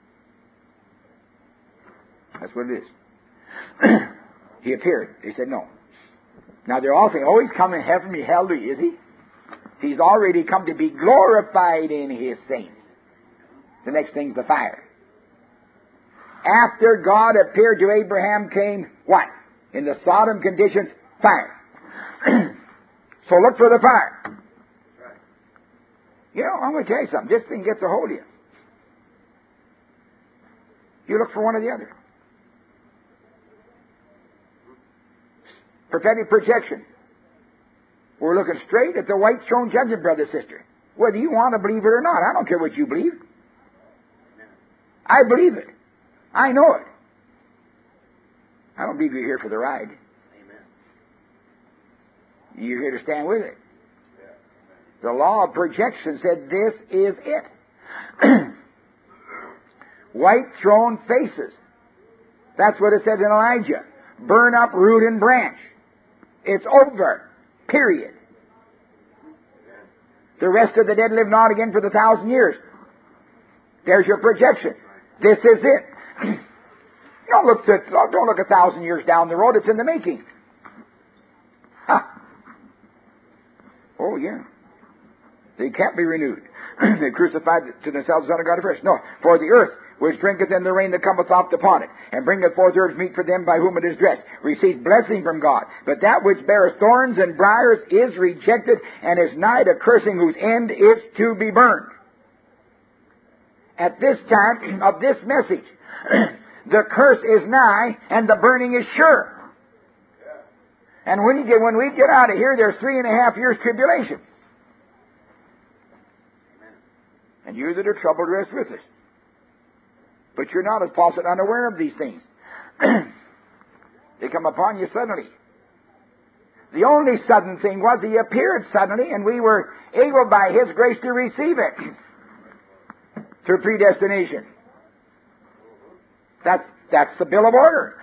S2: That's what it is. He appeared. They said no. Now they're all saying, oh, He's come in heavenly hell, is He? He's already come to be glorified in His saints. The next thing's the fire. After God appeared to Abraham came what? In the Sodom conditions, fire. So look for the fire. You know, I'm going to tell you something. This thing gets a hold of you. You look for one or the other. Prophetic projection. We're looking straight at the white throne judgment, brother, sister. Whether you want to believe it or not, I don't care what you believe. I believe it. I know it. I don't believe you're here for the ride. You're here to stand with it. The law of projection said this is it. White throne faces. That's what it said in Elijah. Burn up root and branch. It's over. Period. The rest of the dead live not again for the thousand years. There's your projection. This is it. Don't look, to, don't look a thousand years down the road. It's in the making. Ha. Oh, yeah. They can't be renewed. They crucified to themselves the Son of God afresh. No, for the earth which drinketh in the rain that cometh oft upon it, and bringeth forth herbs meet for them by whom it is dressed, receives blessing from God. But that which beareth thorns and briars is rejected, and is nigh to cursing, whose end is to be burned. At this time of this message, the curse is nigh, and the burning is sure. And when, you get, when we get out of here, there's three and a half years tribulation. And you that are troubled, rest with us. But you're not, as Paul said, unaware of these things. They come upon you suddenly. The only sudden thing was He appeared suddenly, and we were able by His grace to receive it through predestination. That's, that's the bill of order.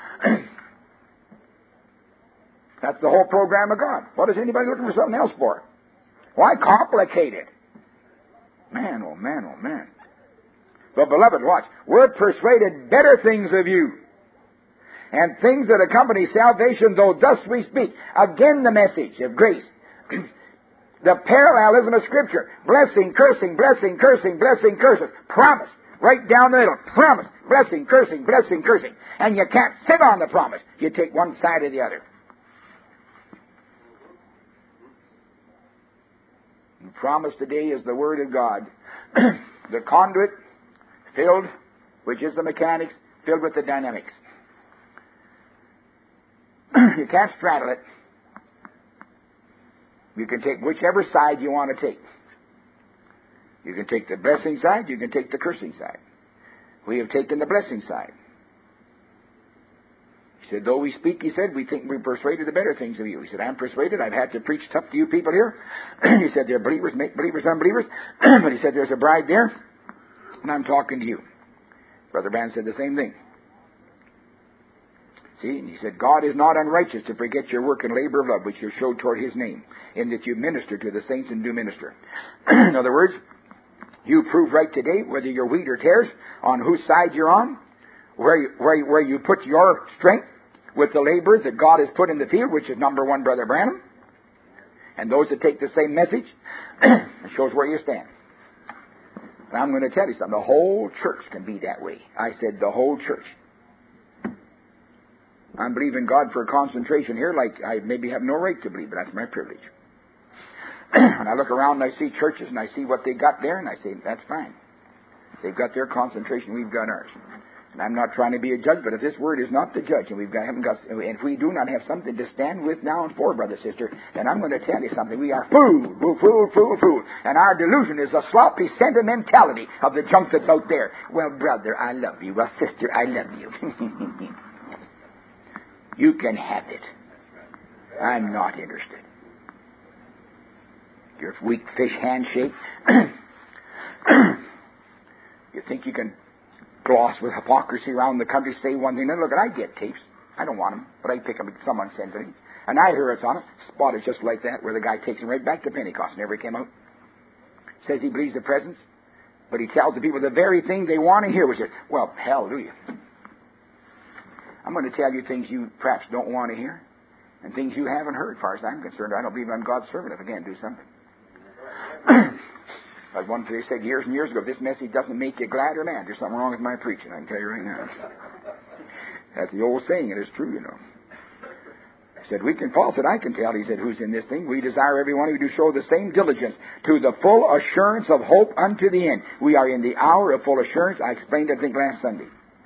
S2: That's the whole program of God. What is anybody looking for something else for? Why complicate it? Man, oh man, oh man. But beloved, watch. We're persuaded better things of you, and things that accompany salvation, though thus we speak. Again the message of grace. The parallelism of Scripture. Blessing, cursing, blessing, cursing, blessing, cursing. Promise. Right down the middle. Promise. Blessing, cursing, blessing, cursing. And you can't sit on the promise. You take one side or the other. The promise today is the Word of God. The conduit filled, which is the mechanics, filled with the dynamics. You can't straddle it. You can take whichever side you want to take. You can take the blessing side, you can take the cursing side. We have taken the blessing side. He said, though we speak, he said, we think we're persuaded the better things of you. He said, I'm persuaded. I've had to preach tough to you people here. He said, they're believers, make believers unbelievers. But he said, there's a bride there, and I'm talking to you. Brother Branham said the same thing. See, and he said, God is not unrighteous to forget your work and labor of love, which you showed toward His name, in that you minister to the saints and do minister. In other words, you prove right today, whether you're wheat or tares, on whose side you're on, where you, where you, where you put your strength with the laborers that God has put in the field, which is number one, Brother Branham, and those that take the same message. It shows where you stand. And I'm going to tell you something. The whole church can be that way. I said the whole church. I'm believing God for a concentration here like I maybe have no right to believe, but that's my privilege. And I look around and I see churches and I see what they got there, and I say, that's fine. They've got their concentration, we've got ours. And I'm not trying to be a judge, but if this word is not the judge, and we've got, haven't got, and if we do not have something to stand with now and for, brother, sister, then I'm going to tell you something. We are fool, fool, fool, fool, fool. And our delusion is the sloppy sentimentality of the junk that's out there. Well, brother, I love you. Well, sister, I love you. You can have it. I'm not interested. Your weak fish handshake. You think you can gloss with hypocrisy around the country, say one thing, then look, I get tapes. I don't want them, but I pick them. Someone sends me. And I hear it's on it. Spot is just like that, where the guy takes him right back to Pentecost. Never came out. Says he believes the presence, but he tells the people the very thing they want to hear, which is, well, hallelujah. I'm going to tell you things you perhaps don't want to hear, and things you haven't heard, as far as I'm concerned. I don't believe I'm God's servant if I can't do something. Like one they said years and years ago, if this message doesn't make you glad or mad, there's something wrong with my preaching, I can tell you right now. That's the old saying, and it's true, you know. He said, we can, Paul said, I can tell, he said, who's in this thing. We desire everyone who do show the same diligence to the full assurance of hope unto the end. We are in the hour of full assurance. I explained it, I think, last Sunday.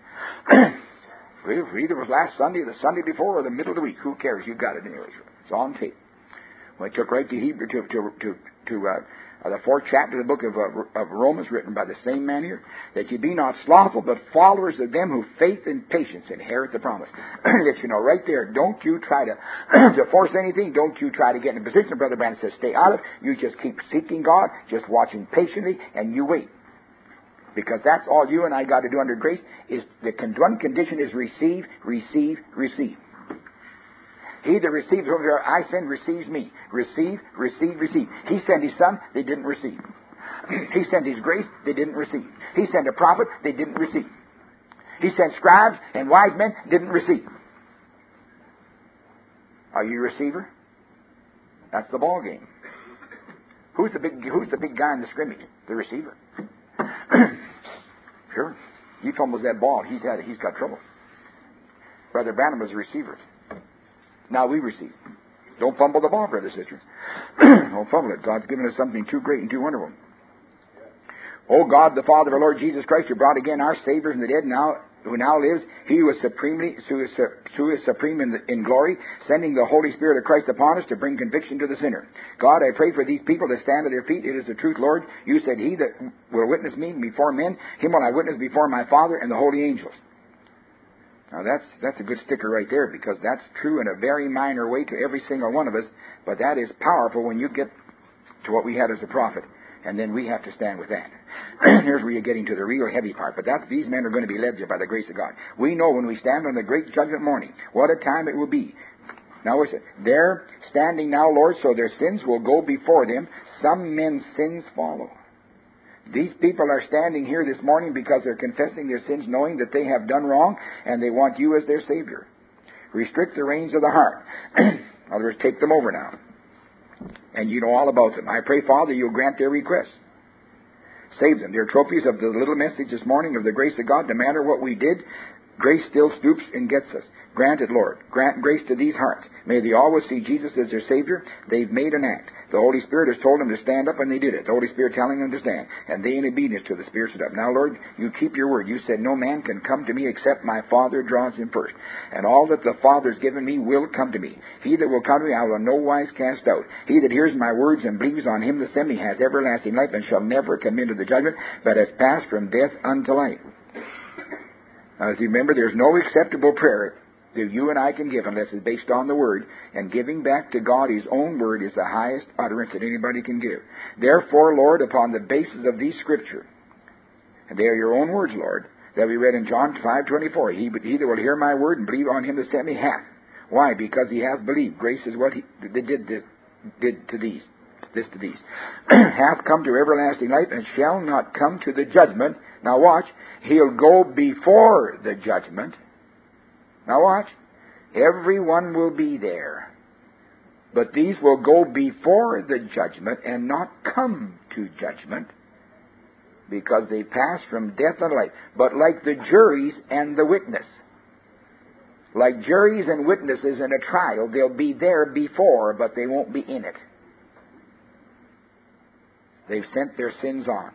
S2: Either it was last Sunday, or the Sunday before, or the middle of the week. Who cares? You've got it anyway. It's on tape. Well, I took right to Hebrew, to, to, to, to uh, Uh, the fourth chapter of the book of, uh, of Romans, written by the same man here, that you be not slothful, but followers of them who faith and patience inherit the promise. That you know right there, don't you try to to force anything. Don't you try to get in a position. Brother Brandon says, stay out of it. You just keep seeking God, just watching patiently, and you wait. Because that's all you and I got to do under grace. Is the one condition is receive, receive, receive. He that receives whom I send receives me. Receive, receive, receive. He sent his son, they didn't receive. He sent his grace, they didn't receive. He sent a prophet, they didn't receive. He sent scribes and wise men, didn't receive. Are you a receiver? That's the ball game. Who's the big who's the big guy in the scrimmage? The receiver. Sure. He fumbles that ball, he's had he's got trouble. Brother Branham was a receiver. Now we receive. Don't fumble the ball, brother, sister. Don't fumble it. God's given us something too great and too wonderful. O God, the Father of our Lord Jesus Christ, who brought again our Savior from the dead, now who now lives, He who is supremely, who is, who is supreme in, the, in glory, sending the Holy Spirit of Christ upon us to bring conviction to the sinner. God, I pray for these people to stand at their feet. It is the truth, Lord. You said, He that will witness me before men, him will I witness before my Father and the holy angels. Now that's that's a good sticker right there, because that's true in a very minor way to every single one of us, but that is powerful when you get to what we had as a prophet, and then we have to stand with that. Here's where you're getting to the real heavy part, but that these men are going to be led by the grace of God. We know when we stand on the great judgment morning, what a time it will be. Now they're standing now, Lord, so their sins will go before them. Some men's sins follow. These people are standing here this morning because they're confessing their sins, knowing that they have done wrong, and they want you as their Savior. Restrict the reins of the heart. In other words, take them over now. And you know all about them. I pray, Father, you'll grant their requests. Save them. They're trophies of the little message this morning of the grace of God. No matter what we did, grace still stoops and gets us. Grant it, Lord. Grant grace to these hearts. May they always see Jesus as their Savior. They've made an act. The Holy Spirit has told them to stand up, and they did it. The Holy Spirit telling them to stand. And they in obedience to the Spirit stood up. Now, Lord, you keep your word. You said, no man can come to me except my Father draws him first. And all that the Father has given me will come to me. He that will come to me I will in no wise cast out. He that hears my words and believes on him that sent me has everlasting life, and shall never come into the judgment, but has passed from death unto life. Now, as you remember, there's no acceptable prayer that you and I can give unless it's based on the Word, and giving back to God His own Word is the highest utterance that anybody can give. Therefore, Lord, upon the basis of these Scripture, and they are your own words, Lord, that we read in John five twenty-four, he, he that will hear my word and believe on him that sent me hath. Why? Because he hath believed. Grace is what he did, this, did to these. This to these. Hath come to everlasting life, and shall not come to the judgment. Now watch. He'll go before the judgment. Now watch. Everyone will be there. But these will go before the judgment and not come to judgment, because they pass from death unto life. But like the juries and the witness, like juries and witnesses in a trial, they'll be there before, but they won't be in it. They've sent their sins on.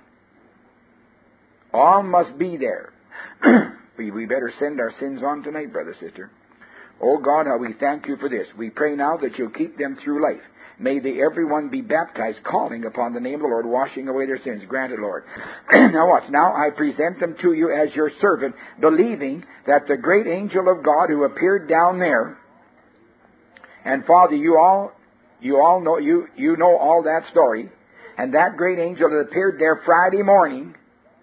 S2: All must be there. We better send our sins on tonight, brother, sister. Oh God, how we thank you for this. We pray now that you'll keep them through life. May they everyone be baptized, calling upon the name of the Lord, washing away their sins. Grant it, Lord. Now watch. Now I present them to you as your servant, believing that the great angel of God who appeared down there, and Father, you all, you all know, you, you know all that story, and that great angel that appeared there Friday morning,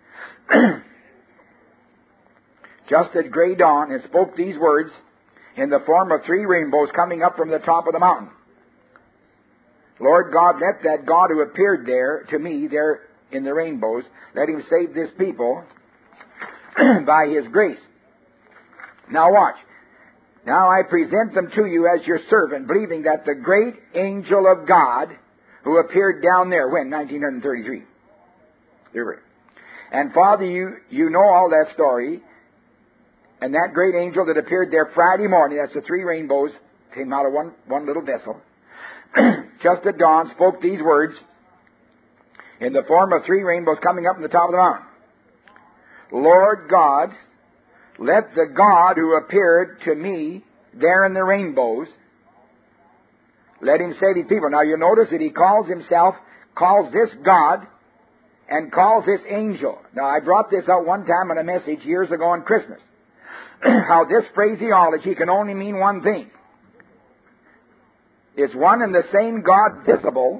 S2: just at gray dawn, and spoke these words in the form of three rainbows coming up from the top of the mountain. Lord God, let that God who appeared there to me, there in the rainbows, let him save this people by his grace. Now watch. Now I present them to you as your servant, believing that the great angel of God who appeared down there, when? nineteen thirty-three. River. And Father, you, you know all that story. And that great angel that appeared there Friday morning, that's the three rainbows, came out of one, one little vessel, just at dawn, spoke these words in the form of three rainbows coming up from the top of the mountain. Lord God, let the God who appeared to me there in the rainbows, let him save his people. Now you notice that he calls himself, calls this God, and calls this angel. Now I brought this out one time in a message years ago on Christmas. How this phraseology can only mean one thing. It's one and the same God visible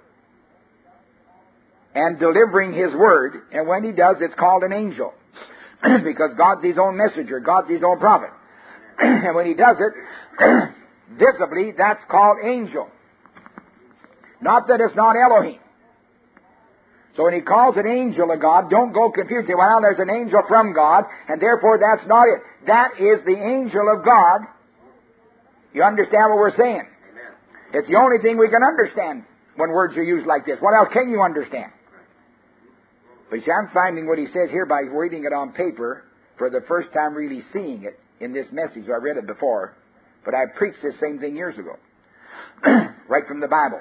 S2: and delivering His Word, and when He does, it's called an angel. Because God's His own messenger, God's His own prophet. And when He does it, visibly, that's called angel. Not that it's not Elohim. So when He calls an angel of God, don't go confused. Say, well, there's an angel from God, and therefore that's not it. That is the angel of God. You understand what we're saying? Amen. It's the only thing we can understand when words are used like this. What else can you understand? But see, I'm finding what he says here by reading it on paper for the first time really seeing it in this message. I read it before, but I preached this same thing years ago. Right from the Bible.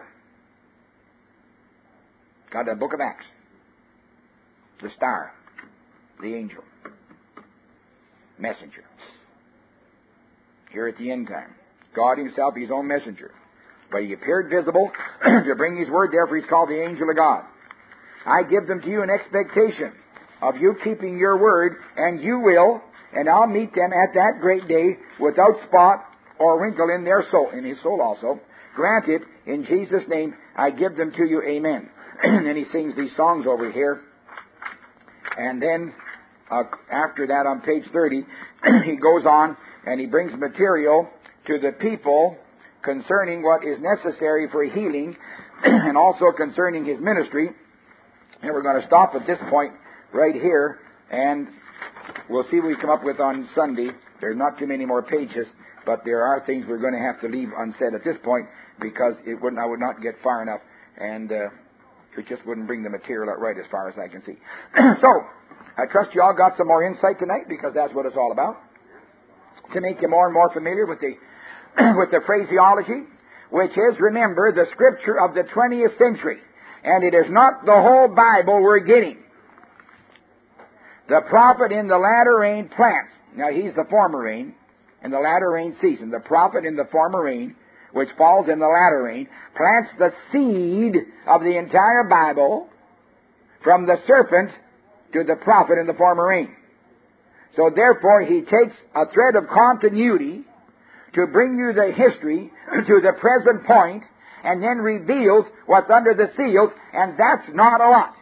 S2: Got the book of Acts. The star. The angel. Messenger. Here at the end time. God Himself, His own messenger. But He appeared visible to bring His word, therefore He's called the angel of God. I give them to you in expectation of you keeping your word, and you will, and I'll meet them at that great day without spot or wrinkle in their soul, in his soul also. Granted, in Jesus' name, I give them to you, amen. And then he sings these songs over here. And then, uh, after that, on page thirty, he goes on and he brings material to the people concerning what is necessary for healing and also concerning his ministry. And we're going to stop at this point right here, and we'll see what we come up with on Sunday. There's not too many more pages, but there are things we're going to have to leave unsaid at this point because it wouldn't, I would not get far enough, and uh, it just wouldn't bring the material out right as far as I can see. So, I trust you all got some more insight tonight, because that's what it's all about. To make you more and more familiar with the with the phraseology, which is, remember, the scripture of the twentieth century. And it is not the whole Bible we're getting. The prophet in the latter rain plants. Now, he's the former rain in the latter rain season. The prophet in the former rain, which falls in the latter rain, plants the seed of the entire Bible from the serpent to the prophet in the former rain. So, therefore, he takes a thread of continuity to bring you the history to the present point, and then reveals what's under the seals, and that's not a lot.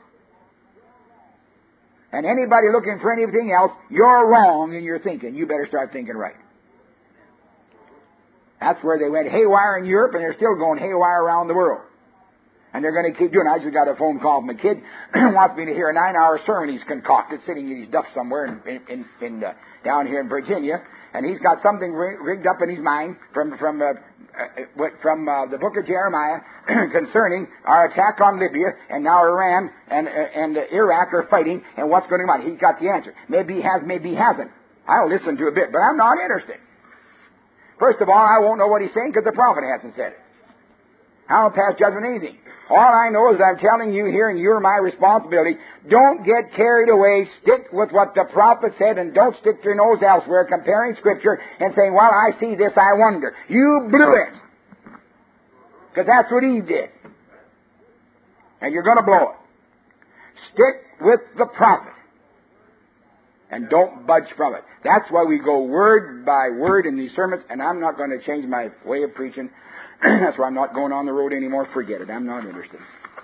S2: And anybody looking for anything else, you're wrong in your thinking. You better start thinking right. That's where they went haywire in Europe, and they're still going haywire around the world. And they're going to keep doing it. I just got a phone call from a kid who wants me to hear a nine-hour sermon he's concocted, sitting in his duff somewhere in, in, in uh, down here in Virginia, and he's got something rigged up in his mind from from uh, uh, from uh, the book of Jeremiah concerning our attack on Libya, and now Iran and uh, and uh, Iraq are fighting, and what's going on. He's got the answer. Maybe he has, maybe he hasn't. I'll listen to a bit, but I'm not interested. First of all, I won't know what he's saying because the prophet hasn't said it. I don't pass judgment on anything. All I know is that I'm telling you here, and you're my responsibility, don't get carried away. Stick with what the prophet said, and don't stick your nose elsewhere comparing Scripture and saying, well, I see this, I wonder. You blew it. Because that's what Eve did. And you're going to blow it. Stick with the prophet. And don't budge from it. That's why we go word by word in these sermons, and I'm not going to change my way of preaching. That's why I'm not going on the road anymore. Forget it. I'm not interested.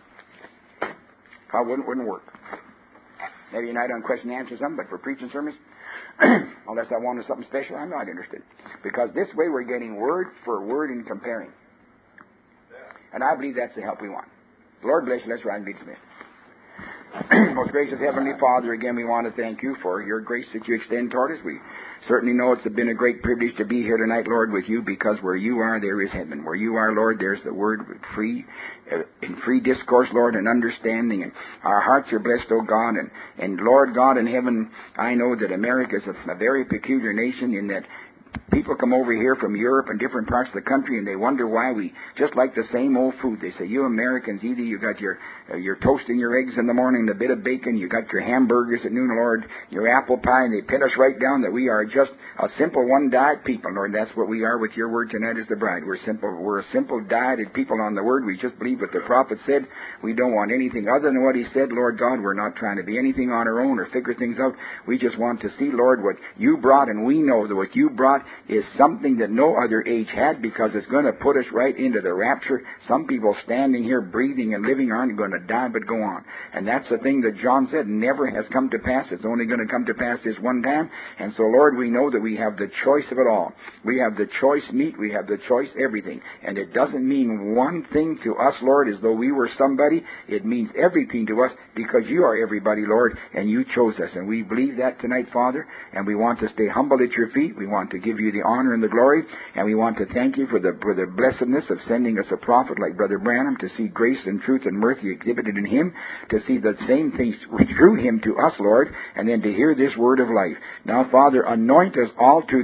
S2: It wouldn't, wouldn't work. Maybe a night on question and answer something, but for preaching sermons, unless I wanted something special, I'm not interested. Because this way we're getting word for word and comparing. And I believe that's the help we want. The Lord bless you. Let's rise and be dismissed. Most gracious Heavenly Father, again we want to thank you for your grace that you extend toward us. We Certainly know it's been a great privilege to be here tonight, Lord, with you, because where you are, there is heaven. Where you are, Lord, there's the word free, uh, in free discourse, Lord, and understanding. And our hearts are blessed, O God. And, and Lord God in heaven, I know that America is a, a very peculiar nation in that people come over here from Europe and different parts of the country, and they wonder why we just like the same old food. They say, you Americans, either you got your uh, your toast and your eggs in the morning, a bit of bacon, you got your hamburgers at noon, Lord, your apple pie, and they pin us right down that we are just a simple one-diet people, Lord. That's what we are with your word tonight as the bride. We're simple. We're a simple dieted people on the word. We just believe what the prophet said. We don't want anything other than what he said, Lord God. We're not trying to be anything on our own or figure things out. We just want to see, Lord, what you brought, and we know that what you brought is something that no other age had, because it's going to put us right into the rapture. Some people standing here breathing and living aren't going to die but go on. And that's the thing that John said never has come to pass. It's only going to come to pass this one time. And so, Lord, we know that we have the choice of it all. We have the choice meat. We have the choice everything. And it doesn't mean one thing to us, Lord, as though we were somebody. It means everything to us because you are everybody, Lord, and you chose us. And we believe that tonight, Father, and we want to stay humble at your feet. We want to give you the honor and the glory, and we want to thank you for the for the blessedness of sending us a prophet like Brother Branham to see grace and truth and mercy exhibited in him, to see the same things through him to us, Lord, and then to hear this word of life. Now, Father, anoint us all to